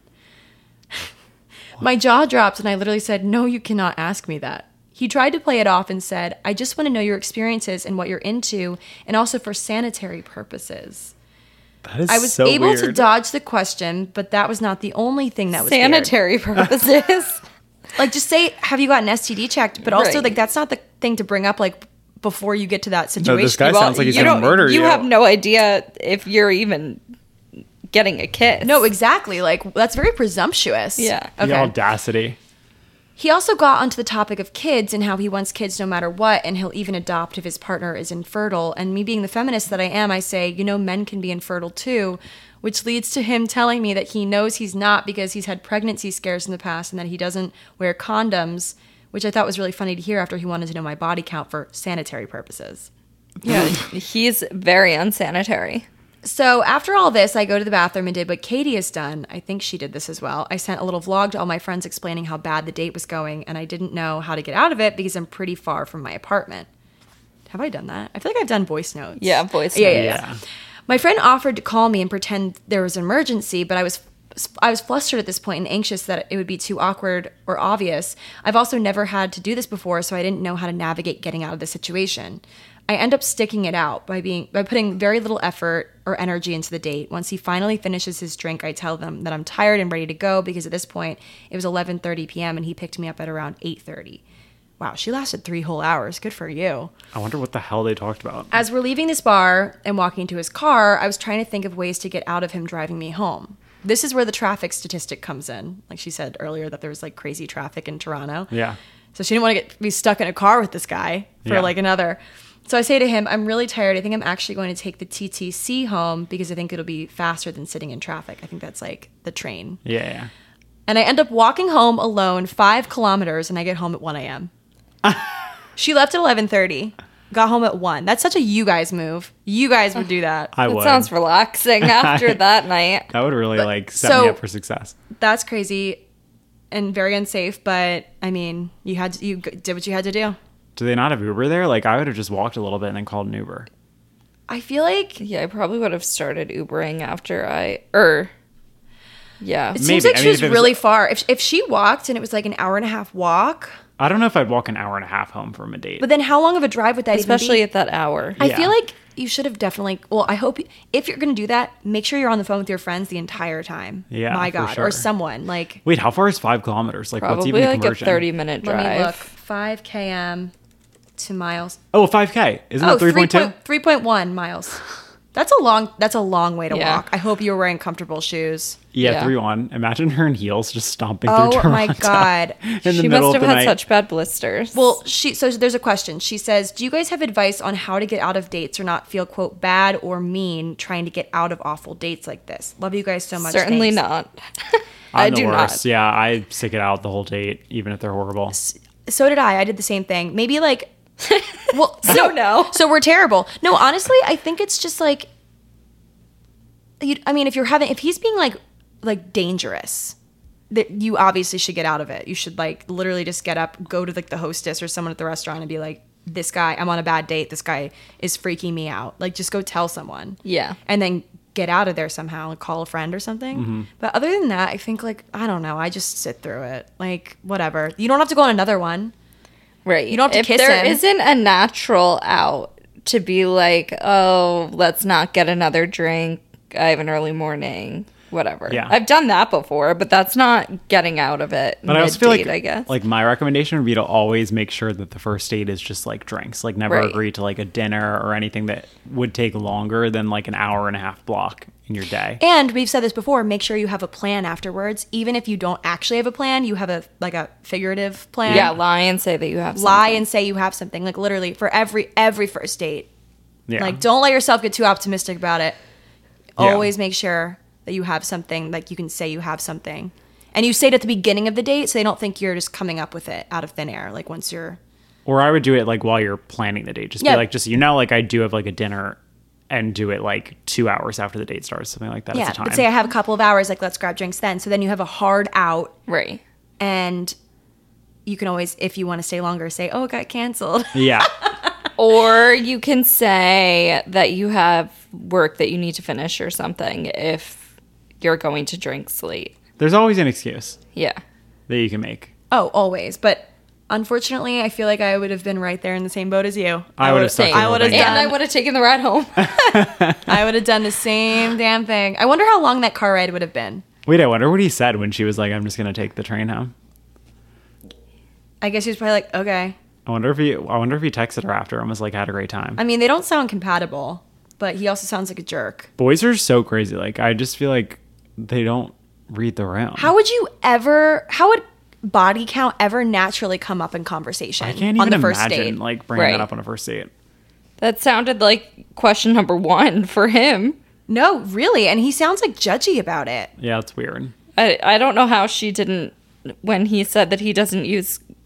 S4: My jaw dropped and I literally said, "No, you cannot ask me that." He tried to play it off and said, "I just want to know your experiences and what you're into, and also for sanitary purposes."
S5: that is
S4: I was
S5: so
S4: able
S5: weird.
S4: to dodge the question, but that was not the only thing that was weird.
S3: Sanitary purposes.
S4: Like, just say, "Have you gotten S T D checked?" But also,
S3: Right.
S4: like, that's not the thing to bring up, like, before you get to that
S5: No,
S4: situation.
S5: this guy
S3: Well,
S5: sounds like he's
S3: you
S5: gonna
S3: don't-
S5: murder you.
S3: You have no idea if you're even getting a kiss.
S4: No, exactly. Like, that's very presumptuous.
S3: Yeah.
S5: The
S4: Okay.
S5: audacity.
S4: He also got onto the topic of kids and how he wants kids no matter what, and he'll even adopt if his partner is infertile. And me being the feminist that I am, I say, you know, men can be infertile too, which leads to him telling me that he knows he's not because he's had pregnancy scares in the past and that he doesn't wear condoms, which I thought was really funny to hear after he wanted to know my body count for sanitary purposes.
S3: Yeah, he's very unsanitary.
S4: So after all this, I go to the bathroom and did what Katie has done. I think she did this as well. I sent a little vlog to all my friends explaining how bad the date was going, and I didn't know how to get out of it because I'm pretty far from my apartment. Have I done that? I feel like I've done voice notes.
S3: Yeah, voice
S4: yeah,
S3: notes.
S4: Yeah, yeah. My friend offered to call me and pretend there was an emergency, but I was I was flustered at this point and anxious that it would be too awkward or obvious. I've also never had to do this before, so I didn't know how to navigate getting out of the situation. I end up sticking it out by being by putting very little effort or energy into the date. Once he finally finishes his drink, I tell them that I'm tired and ready to go because at this point it was eleven thirty p.m. and he picked me up at around eight thirty. Wow, she lasted three whole hours. Good for you.
S5: I wonder what the hell they talked about.
S4: As we're leaving this bar and walking to his car, I was trying to think of ways to get out of him driving me home. This is where the traffic statistic comes in. Like she said earlier that there was like crazy traffic in Toronto.
S5: Yeah.
S4: So she didn't want to get be stuck in a car with this guy for
S5: Yeah.
S4: like another. So I say to him, I'm really tired. I think I'm actually going to take the T T C home because I think it'll be faster than sitting in traffic. I think that's like the train.
S5: Yeah, yeah.
S4: And I end up walking home alone five kilometers and I get home at one a.m. She left at eleven thirty, got home at one. That's such a you guys move. You guys would do that.
S5: I
S3: That
S5: would.
S3: sounds relaxing after that night.
S5: That would really like set
S4: so-
S5: me up for success.
S4: That's crazy and very unsafe, but I mean, you had to, you g- did what you had to do.
S5: Do they not have Uber there? Like, I would have just walked a little bit and then called an Uber.
S4: I feel like
S3: Yeah, I probably would have started Ubering after I, or, yeah.
S4: it
S5: Maybe.
S4: seems like
S5: I
S4: she
S5: mean,
S4: was
S5: if it was-
S4: really far. If if she walked and it was like an hour and a half walk,
S5: I don't know if I'd walk an hour and a half home from a date.
S4: but then how long of a drive would that
S3: Especially
S4: even
S3: at that hour.
S4: be? I
S5: Yeah.
S4: feel like you should have definitely. Well, I hope if you're going to do that, make sure you're on the phone with your friends the entire time.
S5: Yeah,
S4: my
S5: for
S4: God,
S5: sure.
S4: or someone like.
S5: Wait, how far is five kilometers? Like, what's
S3: Probably
S5: even the
S3: like a
S5: conversion?
S3: thirty minute drive.
S4: Let me look. five kilometers to miles.
S5: Oh, five K. Isn't
S4: Oh,
S5: it three point two?
S4: three point one miles. That's a long. That's a long way to
S3: Yeah.
S4: walk. I hope you're wearing comfortable shoes.
S5: Yeah,
S3: Yeah.
S5: three one. Imagine her in heels just stomping through
S4: Oh
S5: Toronto.
S4: my God.
S5: In the
S3: She
S5: middle
S3: must
S5: of
S3: have
S5: the
S3: had
S5: night.
S3: such bad blisters.
S4: Well, she so there's a question. She says, "Do you guys have advice on how to get out of dates or not feel quote bad or mean trying to get out of awful dates like this? Love you guys so much."
S3: certainly
S4: Thanks."
S3: not.
S5: I'm
S3: I
S5: the
S3: do
S5: worst.
S3: not.
S5: Yeah, I stick it out the whole date, even if they're horrible.
S4: So did I. I did the same thing. Maybe like, well,
S3: So no.
S4: So we're terrible. No, honestly, I think it's just like, you, I mean, if you're having, if he's being like, like dangerous, that you obviously should get out of it. You should like literally just get up, go to like the hostess or someone at the restaurant and be like, this guy, I'm on a bad date. This guy is freaking me out. Like, just go tell someone.
S3: Yeah.
S4: And then get out of there somehow, like call a friend or something.
S5: Mm-hmm.
S4: But other than that, I think like, I don't know. I just sit through it. Like, whatever. You don't have to go on another one.
S3: Right.
S4: You don't have to
S3: if
S4: kiss
S3: there
S4: him.
S3: isn't a natural out to be like, oh, let's not get another drink. I have an early morning. Whatever.
S5: Yeah.
S3: I've done that before, but that's not getting out of it.
S5: But I also feel like,
S3: mid-date, I guess.
S5: like my recommendation would be to always make sure that the first date is just like drinks. Like, never
S3: Right.
S5: agree to like a dinner or anything that would take longer than like an hour and a half block in your day.
S4: And we've said this before, make sure you have a plan afterwards. Even if you don't actually have a plan, you have a like a figurative plan.
S3: yeah, lie and say that you have
S4: Lie
S3: something.
S4: and say you have something. Like literally for every every first date.
S5: Yeah.
S4: Like don't let yourself get too optimistic about it.
S5: Yeah.
S4: Always make sure that you have something, like you can say you have something. And you say it at the beginning of the date so they don't think you're just coming up with it out of thin air. Like once you're
S5: Or I would do it like while you're planning the date. Just
S4: Yeah.
S5: be like, just so you know, like I do have like a dinner and do it like two hours after the date starts, something like that.
S4: yeah,
S5: as a time.
S4: but say I have a couple of hours, like let's grab drinks then. So then you have a hard out
S3: Right.
S4: and you can always, if you want to stay longer, say, oh, it got canceled.
S5: yeah.
S3: Or you can say that you have work that you need to finish or something if you're going to drinks late.
S5: There's always an excuse
S3: Yeah.
S5: that you can make.
S4: Oh, always. But unfortunately, I feel like I would have been right there in the same boat as you.
S5: I would have stuck
S3: Same.
S5: to
S4: I
S5: the
S4: would have
S5: thing.
S3: And I
S4: done.
S3: would have taken the ride home.
S4: I would have done the same damn thing. I wonder how long that car ride would have been.
S5: Wait, I wonder what he said when she was like, I'm just going to take the train home.
S4: I guess he was probably like, okay.
S5: I wonder if he, I wonder if he texted her after and was like, had a great time.
S4: I mean, they don't sound compatible, but he also sounds like a jerk.
S5: Boys are so crazy. Like, I just feel like they don't read the room.
S4: How would you ever, how would body count ever naturally come up in conversation
S5: I can't
S4: on
S5: even
S4: the first
S5: imagine
S4: date?
S5: like bringing
S3: Right.
S5: that up on a first date.
S3: That sounded like question number one for him.
S4: No, really. And he sounds like judgy about it.
S5: Yeah, it's weird.
S3: I, I don't know how she didn't, when he said that he doesn't use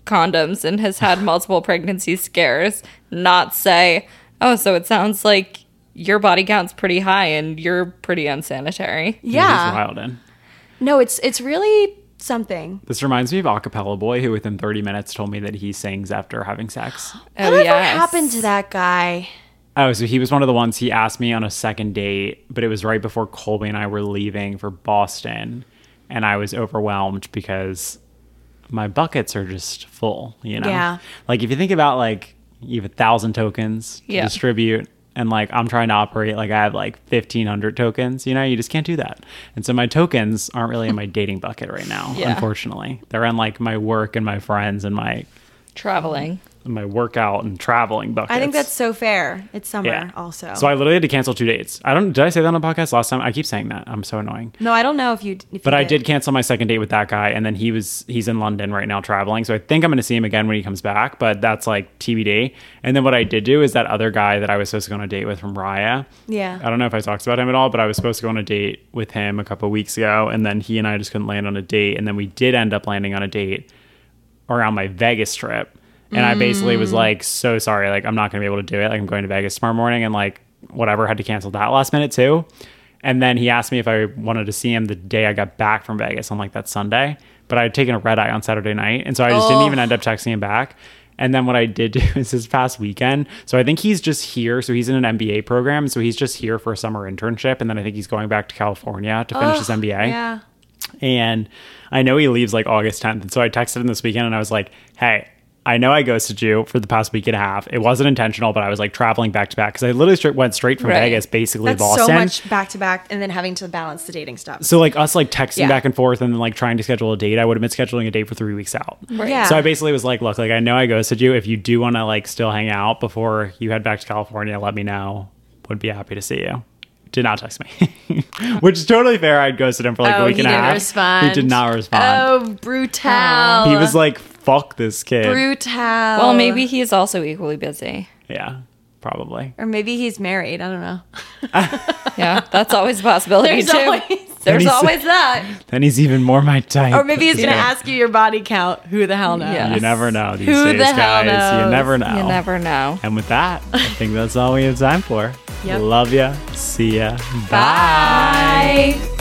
S3: condoms and has had multiple pregnancy scares, not say, oh, so it sounds like your body count's pretty high and you're pretty unsanitary.
S4: Yeah.
S5: He's wild in.
S4: No, it's it's really something.
S5: This reminds me of Acapella Boy, who within thirty minutes told me that he sings after having sex.
S3: Oh,
S4: Whatever
S3: yes.
S4: happened to that guy?
S5: Oh, so he was one of the ones he asked me on a second date, but it was right before Colby and I were leaving for Boston. And I was overwhelmed because my buckets are just full, you know?
S4: Yeah.
S5: Like if you think about like you have a thousand tokens to
S3: Yeah.
S5: distribute and like I'm trying to operate like I have like fifteen hundred tokens, you know, you just can't do that. And so my tokens aren't really in my dating bucket right now,
S3: Yeah.
S5: unfortunately. They're in like my work and my friends and my
S3: Traveling.
S5: my workout and traveling buckets.
S4: I think that's so fair. It's summer
S5: Yeah.
S4: also.
S5: So I literally had to cancel two dates. I don't. Did I say that on the podcast last time? I keep saying that. I'm so annoying.
S4: no, I don't know if you. If
S5: But
S4: you
S5: I did cancel my second date with that guy, and then he was he's in London right now traveling. So I think I'm going to see him again when he comes back. But that's like T B D. And then what I did do is that other guy that I was supposed to go on a date with from Raya.
S4: Yeah.
S5: I don't know if I talked about him at all, but I was supposed to go on a date with him a couple of weeks ago, and then he and I just couldn't land on a date, and then we did end up landing on a date around my Vegas trip. And I basically was like, so sorry, like, I'm not going to be able to do it. Like, I'm going to Vegas tomorrow morning and, like, whatever, had to cancel that last minute, too. And then he asked me if I wanted to see him the day I got back from Vegas on, like, that Sunday. But I had taken a red eye on Saturday night. And so I just didn't even end up texting him back. And then what I did do is this past weekend. So I think he's just here. So he's in an M B A program. So he's just here for a summer internship. And then I think he's going back to California to finish his M B A.
S4: Yeah.
S5: And I know he leaves, like, August tenth. And so I texted him this weekend and I was like, hey, I know I ghosted you for the past week and a half. It wasn't intentional, but I was like traveling back to back because I literally straight, went straight from
S3: Right.
S5: Vegas, basically
S4: That's
S5: Boston.
S4: so much back to back, and then having to balance the dating stuff.
S5: So like us like texting
S4: Yeah.
S5: back and forth and then like trying to schedule a date, I would have been scheduling a date for three weeks out.
S3: Right.
S4: Yeah.
S5: So I basically was like, look, like I know I ghosted you. If you do want to like still hang out before you head back to California, let me know. Would be happy to see you. Did not text me, which is totally fair. I'd ghosted him for like
S4: Oh,
S5: a week
S4: he
S5: and a
S4: didn't
S5: half.
S4: respond.
S5: He did not respond.
S4: Oh, brutal.
S5: He was like, fuck this kid.
S4: brutal.
S3: Well, maybe he is also equally busy.
S5: Yeah, probably.
S4: or maybe he's married. I don't know.
S3: Yeah, that's always a possibility
S4: There's
S3: too.
S4: always-
S3: There's
S5: he's-
S3: always that.
S5: Then he's even more my type.
S4: Or maybe he's gonna
S5: Yeah.
S4: ask you your body count. Who the hell knows?
S3: Yeah.
S5: You never know these
S4: Who
S5: days,
S4: the hell
S5: guys. You
S4: knows?
S5: never know.
S3: You never know.
S5: And with that, I think that's all we have time for.
S4: Yep.
S5: Love ya. See ya.
S4: Bye.